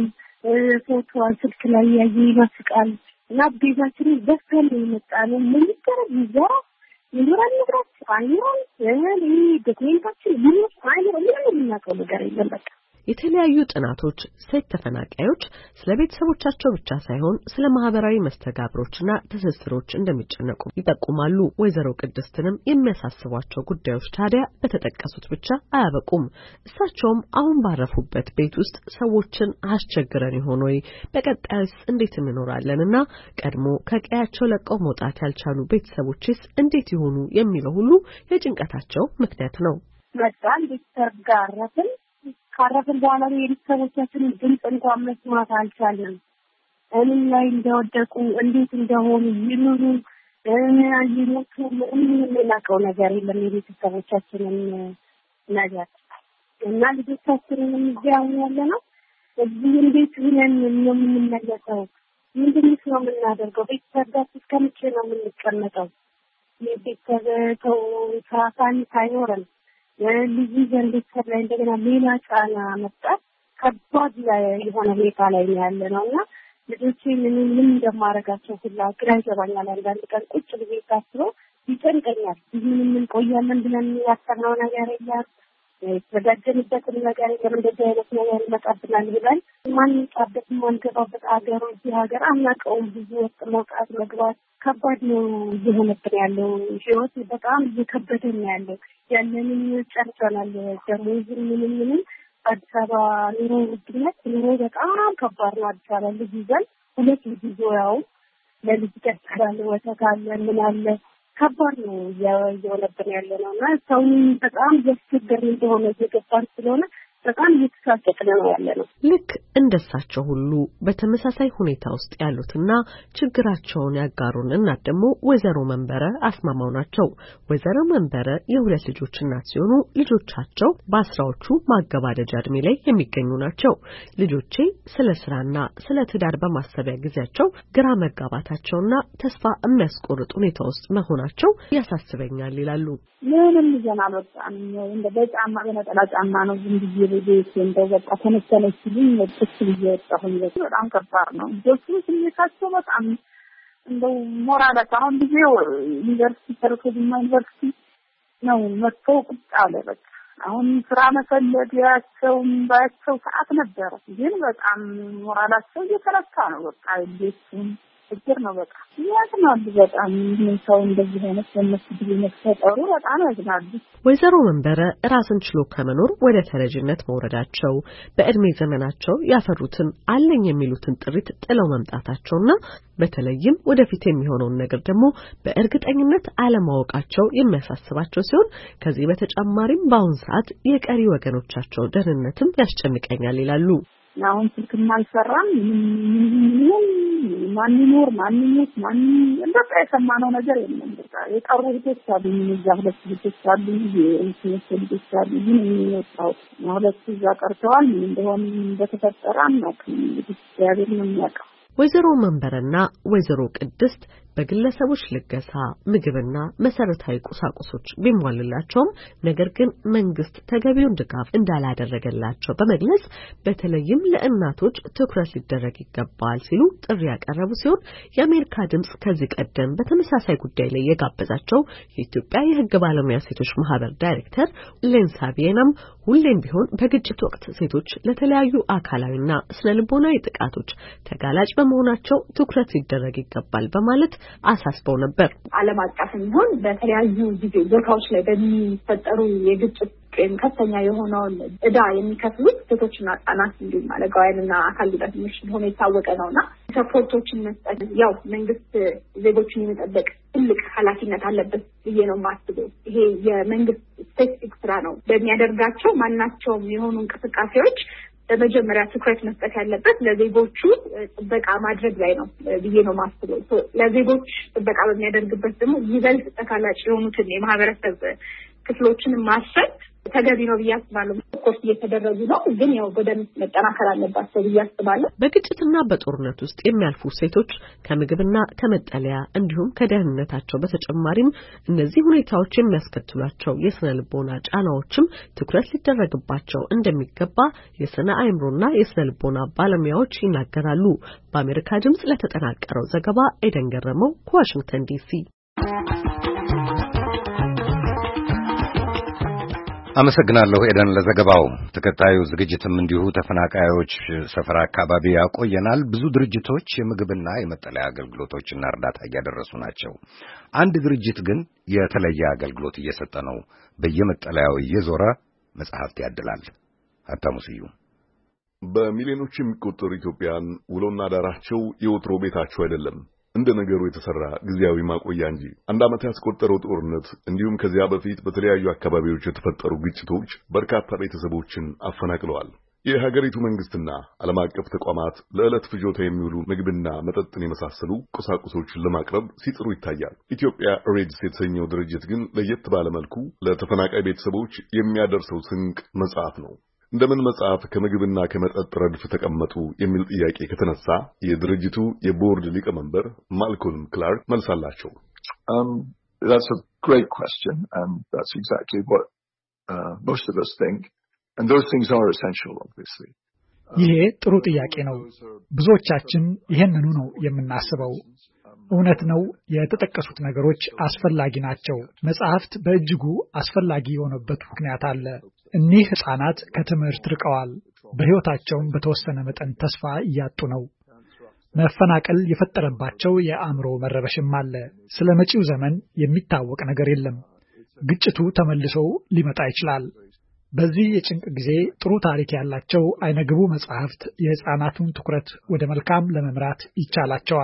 ፎቶዋን ስልክ ላይ ያየ ይመስቃል እና ቤታችንን በስተን የመጣ ነው። ምን ይደረግ ይዛ ይኖራል ንብረት አይኖርም እኔ ዶክሜንታችን ይኖር አይኖር ምንም የምናውቀው ነገር የለም። በቃ የተለያዩ ጥናቶች ሴት ተፈናቃዮች ስለ ቤተሰቦቻቸው ብቻ ሳይሆን ስለ ማህበራዊ መስተጋብሮችና ትስስሮች እንደሚጨነቁ ይጠቁማሉ። ወይዘሮ ቅድስትንም የሚያሳስቧቸው ጉዳዮች ታዲያ በተጠቀሱት ብቻ አያበቁም። እሳቸውም አሁን ባረፉበት ቤት ውስጥ ሰዎችን አስቸግረን ይሆን ወይ፣ በቀጣይስ እንዴት እንኖራለንና ቀድሞ ከቀያቸው ለቀው መውጣት ያልቻሉ ቤተሰቦችስ እንዴት ይሆኑ የሚለው ሁሉ የጭንቀታቸው ምክንያት ነው። መጣን ቤተሰብ ጋር ረፍን ካረፍን በኋላ የቤተሰቦቻችንን ድምፅ እንኳን መስማት አልቻለም። እኔም ላይ እንደወደቁ እንዴት እንደሆኑ ይኑሩ ይሞቱ ምንም የምናውቀው ነገር የለም የቤተሰቦቻችንን ነገር እና ልጆቻችንን እዚያው ያለ ነው። እዚህ እንዴት ሆነን ነው የምንመለሰው? ምንድን ነው የምናደርገው? ቤተሰብ ጋር እስከመቼ ነው የምንቀመጠው? የቤተሰብ ሰው ሳሳን ሳይኖረን ልጅ ዘንድሰር ላይ እንደገና ሌላ ጫና መጣት ከባድ ላይ የሆነ ሁኔታ ላይ ያለ ነውና ልጆቼ ምን ምን እንደማረጋቸው ሁላ ግራ ይገባኛል። አንዳንድ ቀን ቁጭ ብዬ ታስበው ይጨንቀኛል። ምን ምን ቆያለን ብለን ያሰብነው ነገር የለም። የተዘጋጀንበትን ነገር የለም። እንደዚህ አይነት ነገር ይመጣብናል ብለን ማንጣበት ማንገባበት አገር እዚህ ሀገር አናውቀውም። ብዙ ወጥ መውጣት መግባት ከባድ ነው እየሆነብን ያለው። ህይወት በጣም እየከበደ ነው ያለው። ያለንን ጨርሰናል። ደሞዝ ምንም ምንም አዲስ አበባ ኑሮ ውድነት ኑሮ በጣም ከባድ ነው። አዲስ አበባ ልጅ ይዘን ሁለት ልጅ ይዞያው ለልጅ ቀጥራለ ወተት አለ ምን አለ ከባድ ነው እየሆነብን ያለው ነውና ሰውን በጣም እያስቸገርን እንደሆነ እየገባን ስለሆነ በጣም ተጨቅነው ያለነው። ልክ እንደሳቸው ሁሉ በተመሳሳይ ሁኔታ ውስጥ ያሉትና ችግራቸውን ያጋሩን እናት ደግሞ ወይዘሮ መንበረ አስማማው ናቸው። ወይዘሮ መንበረ የሁለት ልጆች እናት ሲሆኑ ልጆቻቸው በአስራዎቹ ማገባደጃ እድሜ ላይ የሚገኙ ናቸው። ልጆቼ ስለ ስራና ስለ ትዳር በማሰቢያ ጊዜያቸው ግራ መጋባታቸውና ተስፋ የሚያስቆርጥ ሁኔታ ውስጥ መሆናቸው ያሳስበኛል ይላሉ። ምንም ገና በጣም እንደ በጫማ በነጠላ ጫማ ነው ዝም ብዬ ቤት እንደው በቃ ተነስተነች ሲሉኝ ወጥቼ እየወጣሁኝ በጣም ከባድ ነው። ልጆቹ ስሜታቸው በጣም እንደው ሞራላቸው አሁን ጊዜው ዩኒቨርሲቲ ተርኮ ዩኒቨርሲቲ ነው መጥቶ ቁጭ አለ በቃ አሁን ስራ መፈለጊያቸው ባያቸው ሰዓት ነበረ ግን በጣም ሞራላቸው እየተረካ ነው በቃ ልጆቹም ችግር ነው በቃ ያዝናሉ በጣም ሰው እንደዚህ አይነት በመስጊድ መፈጠሩ በጣም ያዝናሉ። ወይዘሮ መንበረ ራስን ችሎ ከመኖር ወደ ተረጅነት መውረዳቸው በእድሜ ዘመናቸው ያፈሩትን አለኝ የሚሉትን ጥሪት ጥለው መምጣታቸውና በተለይም ወደፊት የሚሆነውን ነገር ደግሞ በእርግጠኝነት አለማወቃቸው የሚያሳስባቸው ሲሆን ከዚህ በተጨማሪም በአሁን ሰዓት የቀሪ ወገኖቻቸው ደህንነትም ያስጨንቀኛል ይላሉ። አሁን ስልክም አልሰራም ምን ማን ይኖር ማን ይሞት ማን እንደዛ የሰማነው ነገር የለም። በቃ የቀሩ ልጆች አሉ እዛ ሁለት ልጆች አሉ የእንስት ልጆች አሉ ግን የሚወጣው ሁለት እዛ ቀርተዋል እንደሆነ እንደተፈጠረ አናውቅም እንግዲህ እግዚአብሔር ነው የሚያውቀው። ወይዘሮ መንበረና ወይዘሮ ቅድስት በግለሰቦች ልገሳ ምግብና መሰረታዊ ቁሳቁሶች ቢሟልላቸውም ነገር ግን መንግስት ተገቢውን ድጋፍ እንዳላደረገላቸው በመግለጽ በተለይም ለእናቶች ትኩረት ሊደረግ ይገባል ሲሉ ጥሪ ያቀረቡ ሲሆን የአሜሪካ ድምጽ ከዚህ ቀደም በተመሳሳይ ጉዳይ ላይ የጋበዛቸው የኢትዮጵያ የሕግ ባለሙያ ሴቶች ማህበር ዳይሬክተር ሌንሳ ቢየናም ሁሌም ቢሆን በግጭት ወቅት ሴቶች ለተለያዩ አካላዊና ስነልቦናዊ ጥቃቶች ተጋላጭ በመሆናቸው ትኩረት ሊደረግ ይገባል በማለት አሳስበው ነበር። ዓለም አቀፍም ይሁን በተለያዩ ጊዜ ቦታዎች ላይ በሚፈጠሩ የግጭት ከፍተኛ የሆነውን እዳ የሚከፍሉት ሴቶችና ህጻናት እንዲሁም አረጋውያንና አካል ጉዳተኞች ሆኖ የታወቀ ነውና ሰፖርቶችን መስጠት ያው መንግስት ዜጎችን የመጠበቅ ትልቅ ኃላፊነት አለበት ብዬ ነው የማስበው። ይሄ የመንግስት ስፔሲፊክ ስራ ነው። በሚያደርጋቸው ማናቸውም የሆኑ እንቅስቃሴዎች በመጀመሪያ ትኩረት መስጠት ያለበት ለዜጎቹ ጥበቃ ማድረግ ላይ ነው ብዬ ነው የማስበው። ለዜጎች ጥበቃ በሚያደርግበት ደግሞ ይበልጥ ተጋላጭ የሆኑትን የማህበረሰብ ክፍሎችን ማሰብ ተገቢ ነው ብዬ አስባለሁ። ኮርስ እየተደረጉ ነው ግን ያው በደንብ መጠናከር አለባቸው ብዬ አስባለሁ። በግጭትና በጦርነት ውስጥ የሚያልፉ ሴቶች ከምግብና ከመጠለያ እንዲሁም ከደህንነታቸው በተጨማሪም እነዚህ ሁኔታዎች የሚያስከትሏቸው የስነ ልቦና ጫናዎችም ትኩረት ሊደረግባቸው እንደሚገባ የስነ አእምሮና የስነ ልቦና ባለሙያዎች ይናገራሉ። በአሜሪካ ድምጽ ለተጠናቀረው ዘገባ ኤደን ገረመው ከዋሽንግተን ዲሲ። አመሰግናለሁ ኤደን ለዘገባው። ተከታዩ ዝግጅትም እንዲሁ ተፈናቃዮች ሰፈራ አካባቢ ያቆየናል። ብዙ ድርጅቶች የምግብና የመጠለያ አገልግሎቶችና እርዳታ እያደረሱ ናቸው። አንድ ድርጅት ግን የተለየ አገልግሎት እየሰጠ ነው። በየመጠለያው እየዞረ መጽሐፍት ያድላል። ሀብታሙ ስዩም። በሚሊዮኖች የሚቆጠሩ ኢትዮጵያን ውሎና ዳራቸው የወትሮ ቤታቸው አይደለም እንደ ነገሩ የተሰራ ጊዜያዊ ማቆያ እንጂ። አንድ ዓመት ያስቆጠረው ጦርነት እንዲሁም ከዚያ በፊት በተለያዩ አካባቢዎች የተፈጠሩ ግጭቶች በርካታ ቤተሰቦችን አፈናቅለዋል። የሀገሪቱ መንግስትና ዓለም አቀፍ ተቋማት ለዕለት ፍጆታ የሚውሉ ምግብና መጠጥን የመሳሰሉ ቁሳቁሶችን ለማቅረብ ሲጥሩ ይታያል። ኢትዮጵያ ሬድስ የተሰኘው ድርጅት ግን ለየት ባለ መልኩ ለተፈናቃይ ቤተሰቦች የሚያደርሰው ስንቅ መጽሐፍ ነው። እንደምን መጽሐፍ ከምግብና ከመጠጥ ረድፍ ተቀመጡ የሚል ጥያቄ ከተነሳ የድርጅቱ የቦርድ ሊቀመንበር ማልኮልም ክላርክ መልሳላቸው። um that's a great question and that's exactly what uh, most of us think and those things are essential obviously. ይሄ ጥሩ ጥያቄ ነው። ብዙዎቻችን ይሄንኑ ነው የምናስበው። እውነት ነው። የተጠቀሱት ነገሮች አስፈላጊ ናቸው። መጽሐፍት በእጅጉ አስፈላጊ የሆነበት ምክንያት አለ። እኒህ ህፃናት ከትምህርት ርቀዋል። በህይወታቸውም በተወሰነ መጠን ተስፋ እያጡ ነው። መፈናቀል የፈጠረባቸው የአእምሮ መረበሽም አለ። ስለ መጪው ዘመን የሚታወቅ ነገር የለም። ግጭቱ ተመልሶ ሊመጣ ይችላል። በዚህ የጭንቅ ጊዜ ጥሩ ታሪክ ያላቸው አይነግቡ መጽሐፍት የህፃናቱን ትኩረት ወደ መልካም ለመምራት ይቻላቸዋል።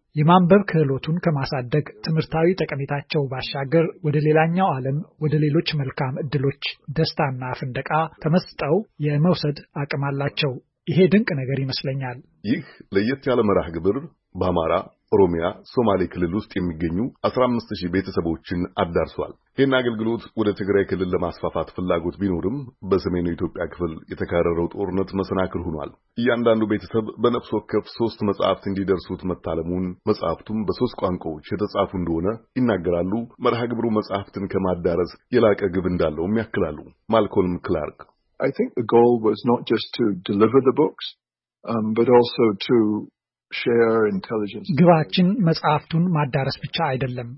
የማንበብ ክህሎቱን ከማሳደግ ትምህርታዊ ጠቀሜታቸው ባሻገር ወደ ሌላኛው ዓለም ወደ ሌሎች መልካም ዕድሎች ደስታና ፍንደቃ ተመስጠው የመውሰድ አቅም አላቸው። ይሄ ድንቅ ነገር ይመስለኛል። ይህ ለየት ያለ መርሃ ግብር በአማራ፣ ኦሮሚያ፣ ሶማሌ ክልል ውስጥ የሚገኙ አስራ አምስት ሺህ ቤተሰቦችን አዳርሷል። ይህን አገልግሎት ወደ ትግራይ ክልል ለማስፋፋት ፍላጎት ቢኖርም በሰሜኑ ኢትዮጵያ ክፍል የተካረረው ጦርነት መሰናክል ሆኗል። እያንዳንዱ ቤተሰብ በነፍስ ወከፍ ሶስት መጽሐፍት እንዲደርሱት መታለሙን፣ መጽሐፍቱም በሶስት ቋንቋዎች የተጻፉ እንደሆነ ይናገራሉ። መርሃ ግብሩ መጽሐፍትን ከማዳረስ የላቀ ግብ እንዳለውም ያክላሉ። ማልኮልም ክላርክ I think the goal was not just to deliver the books, um, but also to share intelligence. ግባችን መጽሐፍቱን ማዳረስ ብቻ አይደለም፣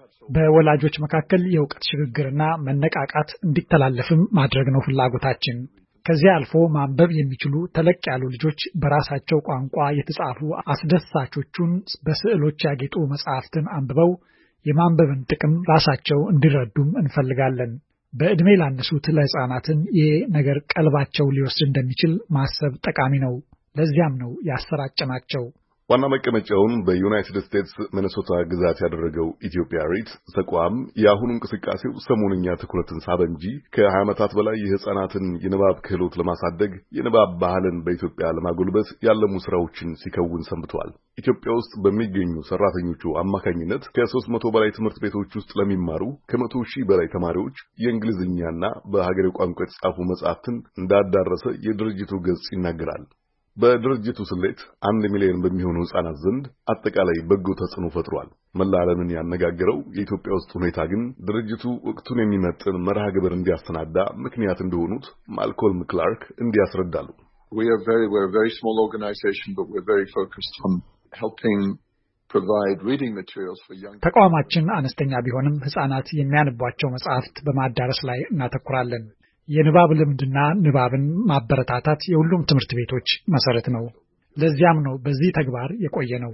በወላጆች መካከል የእውቀት ሽግግርና መነቃቃት እንዲተላለፍም ማድረግ ነው ፍላጎታችን። ከዚያ አልፎ ማንበብ የሚችሉ ተለቅ ያሉ ልጆች በራሳቸው ቋንቋ የተጻፉ አስደሳቾቹን በስዕሎች ያጌጡ መጽሐፍትን አንብበው የማንበብን ጥቅም ራሳቸው እንዲረዱም እንፈልጋለን። በእድሜ ላነሱት ለሕፃናትን ይሄ ነገር ቀልባቸው ሊወስድ እንደሚችል ማሰብ ጠቃሚ ነው። ለዚያም ነው ያሰራጨናቸው። ዋና መቀመጫውን በዩናይትድ ስቴትስ ሚኒሶታ ግዛት ያደረገው ኢትዮጵያ ሪት ተቋም የአሁኑ እንቅስቃሴው ሰሞንኛ ትኩረትን ሳበ እንጂ ከሀያ ዓመታት በላይ የሕፃናትን የንባብ ክህሎት ለማሳደግ የንባብ ባህልን በኢትዮጵያ ለማጎልበት ያለሙ ስራዎችን ሲከውን ሰንብቷል። ኢትዮጵያ ውስጥ በሚገኙ ሰራተኞቹ አማካኝነት ከሦስት መቶ በላይ ትምህርት ቤቶች ውስጥ ለሚማሩ ከመቶ ሺህ በላይ ተማሪዎች የእንግሊዝኛና በሀገሬው ቋንቋ የተጻፉ መጽሐፍትን እንዳዳረሰ የድርጅቱ ገጽ ይናገራል። በድርጅቱ ስሌት አንድ ሚሊዮን በሚሆኑ ሕፃናት ዘንድ አጠቃላይ በጎ ተጽዕኖ ፈጥሯል። መላ ዓለምን ያነጋገረው የኢትዮጵያ ውስጥ ሁኔታ ግን ድርጅቱ ወቅቱን የሚመጥን መርሃ ግብር እንዲያስተናዳ ምክንያት እንደሆኑት ማልኮልም ክላርክ እንዲያስረዳሉ። We are very we're a very small organization, but we're very focused on helping provide reading materials for young. ተቋማችን አነስተኛ ቢሆንም ሕፃናት የሚያነቧቸው መጽሐፍት በማዳረስ ላይ እናተኩራለን። የንባብ ልምድና ንባብን ማበረታታት የሁሉም ትምህርት ቤቶች መሰረት ነው። ለዚያም ነው በዚህ ተግባር የቆየ ነው።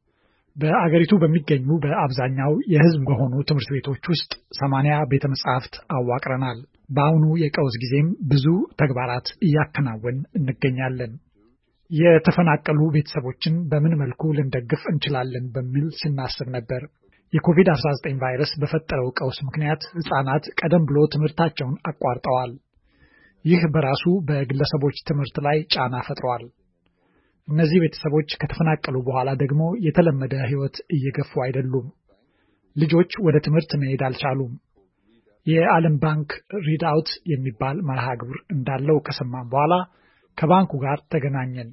በአገሪቱ በሚገኙ በአብዛኛው የሕዝብ በሆኑ ትምህርት ቤቶች ውስጥ ሰማንያ ቤተ መጻሕፍት አዋቅረናል። በአሁኑ የቀውስ ጊዜም ብዙ ተግባራት እያከናወን እንገኛለን። የተፈናቀሉ ቤተሰቦችን በምን መልኩ ልንደግፍ እንችላለን በሚል ስናስብ ነበር። የኮቪድ አስራ ዘጠኝ ቫይረስ በፈጠረው ቀውስ ምክንያት ሕፃናት ቀደም ብሎ ትምህርታቸውን አቋርጠዋል። ይህ በራሱ በግለሰቦች ትምህርት ላይ ጫና ፈጥሯል። እነዚህ ቤተሰቦች ከተፈናቀሉ በኋላ ደግሞ የተለመደ ሕይወት እየገፉ አይደሉም። ልጆች ወደ ትምህርት መሄድ አልቻሉም። የዓለም ባንክ ሪድ አውት የሚባል መርሃ ግብር እንዳለው ከሰማን በኋላ ከባንኩ ጋር ተገናኘን።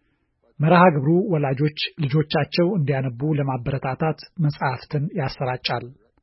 መርሃ ግብሩ ወላጆች ልጆቻቸው እንዲያነቡ ለማበረታታት መጽሐፍትን ያሰራጫል።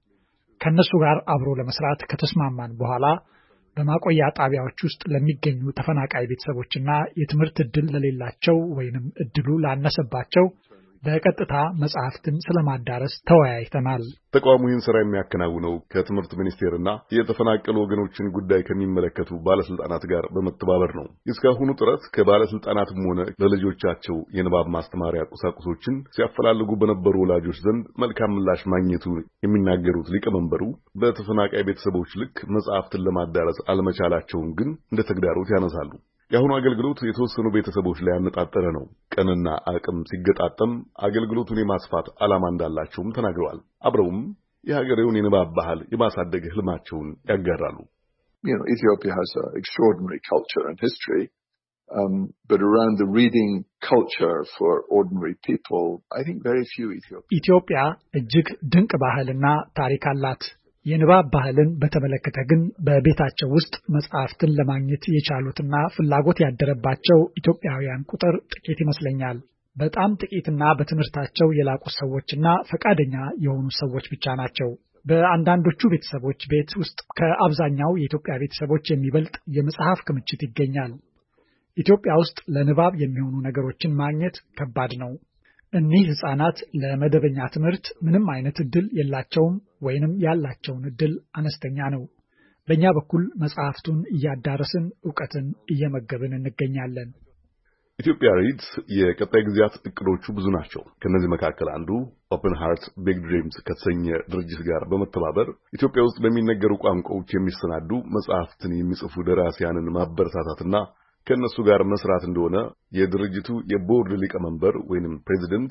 ከነሱ ጋር አብሮ ለመስራት ከተስማማን በኋላ በማቆያ ጣቢያዎች ውስጥ ለሚገኙ ተፈናቃይ ቤተሰቦችና የትምህርት ዕድል ለሌላቸው ወይንም ዕድሉ ላነሰባቸው በቀጥታ መጽሐፍትን ስለማዳረስ ተወያይተናል። ተቋሙ ይህን ስራ የሚያከናውነው ከትምህርት ሚኒስቴርና የተፈናቀሉ ወገኖችን ጉዳይ ከሚመለከቱ ባለስልጣናት ጋር በመተባበር ነው። እስካሁኑ ጥረት ከባለስልጣናትም ሆነ ለልጆቻቸው የንባብ ማስተማሪያ ቁሳቁሶችን ሲያፈላልጉ በነበሩ ወላጆች ዘንድ መልካም ምላሽ ማግኘቱ የሚናገሩት ሊቀመንበሩ በተፈናቃይ ቤተሰቦች ልክ መጽሐፍትን ለማዳረስ አለመቻላቸውን ግን እንደ ተግዳሮት ያነሳሉ። የአሁኑ አገልግሎት የተወሰኑ ቤተሰቦች ላይ ያነጣጠረ ነው። ቀንና አቅም ሲገጣጠም አገልግሎቱን የማስፋት ዓላማ እንዳላቸውም ተናግረዋል። አብረውም የሀገሬውን የንባብ ባህል የማሳደግ ህልማቸውን ያጋራሉ። You know, Ethiopia has an extraordinary culture and history, um, but around the reading culture for ordinary people, I think very few Ethiopians. ኢትዮጵያ እጅግ ድንቅ ባህልና ታሪክ አላት። የንባብ ባህልን በተመለከተ ግን በቤታቸው ውስጥ መጽሐፍትን ለማግኘት የቻሉትና ፍላጎት ያደረባቸው ኢትዮጵያውያን ቁጥር ጥቂት ይመስለኛል። በጣም ጥቂትና በትምህርታቸው የላቁ ሰዎችና ፈቃደኛ የሆኑ ሰዎች ብቻ ናቸው። በአንዳንዶቹ ቤተሰቦች ቤት ውስጥ ከአብዛኛው የኢትዮጵያ ቤተሰቦች የሚበልጥ የመጽሐፍ ክምችት ይገኛል። ኢትዮጵያ ውስጥ ለንባብ የሚሆኑ ነገሮችን ማግኘት ከባድ ነው። እኒህ ሕፃናት ለመደበኛ ትምህርት ምንም አይነት ዕድል የላቸውም ወይንም ያላቸውን ዕድል አነስተኛ ነው። በእኛ በኩል መጽሐፍቱን እያዳረስን ዕውቀትን እየመገብን እንገኛለን። ኢትዮጵያ ሪድስ የቀጣይ ጊዜያት እቅዶቹ ብዙ ናቸው። ከነዚህ መካከል አንዱ ኦፕን ሃርት ቢግ ድሪምስ ከተሰኘ ድርጅት ጋር በመተባበር ኢትዮጵያ ውስጥ በሚነገሩ ቋንቋዎች የሚሰናዱ መጽሐፍትን የሚጽፉ ደራሲያንን ማበረታታትና ከነሱ ጋር መስራት እንደሆነ የድርጅቱ የቦርድ ሊቀመንበር ወይንም ፕሬዚደንት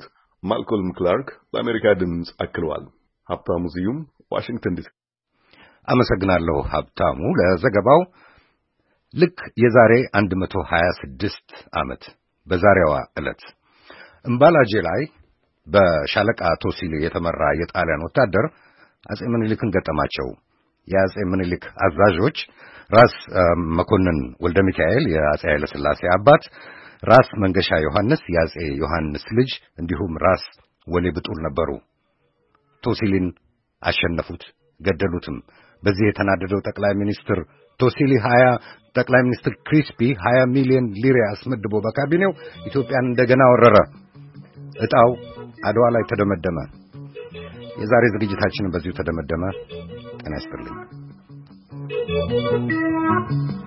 ማልኮልም ክላርክ ለአሜሪካ ድምፅ አክለዋል። ሀብታሙ ስዩም ዋሽንግተን ዲሲ። አመሰግናለሁ ሀብታሙ ለዘገባው። ልክ የዛሬ አንድ መቶ ሀያ ስድስት ዓመት በዛሬዋ ዕለት እምባላጄ ላይ በሻለቃ ቶሲሊ የተመራ የጣሊያን ወታደር አጼ ምኒልክን ገጠማቸው። የአጼ ምኒልክ አዛዦች ራስ መኮንን ወልደ ሚካኤል የአጼ ኃይለ ሥላሴ አባት፣ ራስ መንገሻ ዮሐንስ የአጼ ዮሐንስ ልጅ እንዲሁም ራስ ወሌ ብጡል ነበሩ። ቶሲሊን አሸነፉት፣ ገደሉትም። በዚህ የተናደደው ጠቅላይ ሚኒስትር ቶሲሊ ሀያ ጠቅላይ ሚኒስትር ክሪስፒ ሀያ ሚሊዮን ሊሬ አስመድቦ በካቢኔው ኢትዮጵያን እንደገና ወረረ። ዕጣው አድዋ ላይ ተደመደመ። የዛሬ ዝግጅታችንን በዚሁ ተደመደመ። ጤና ይስጥልኝ።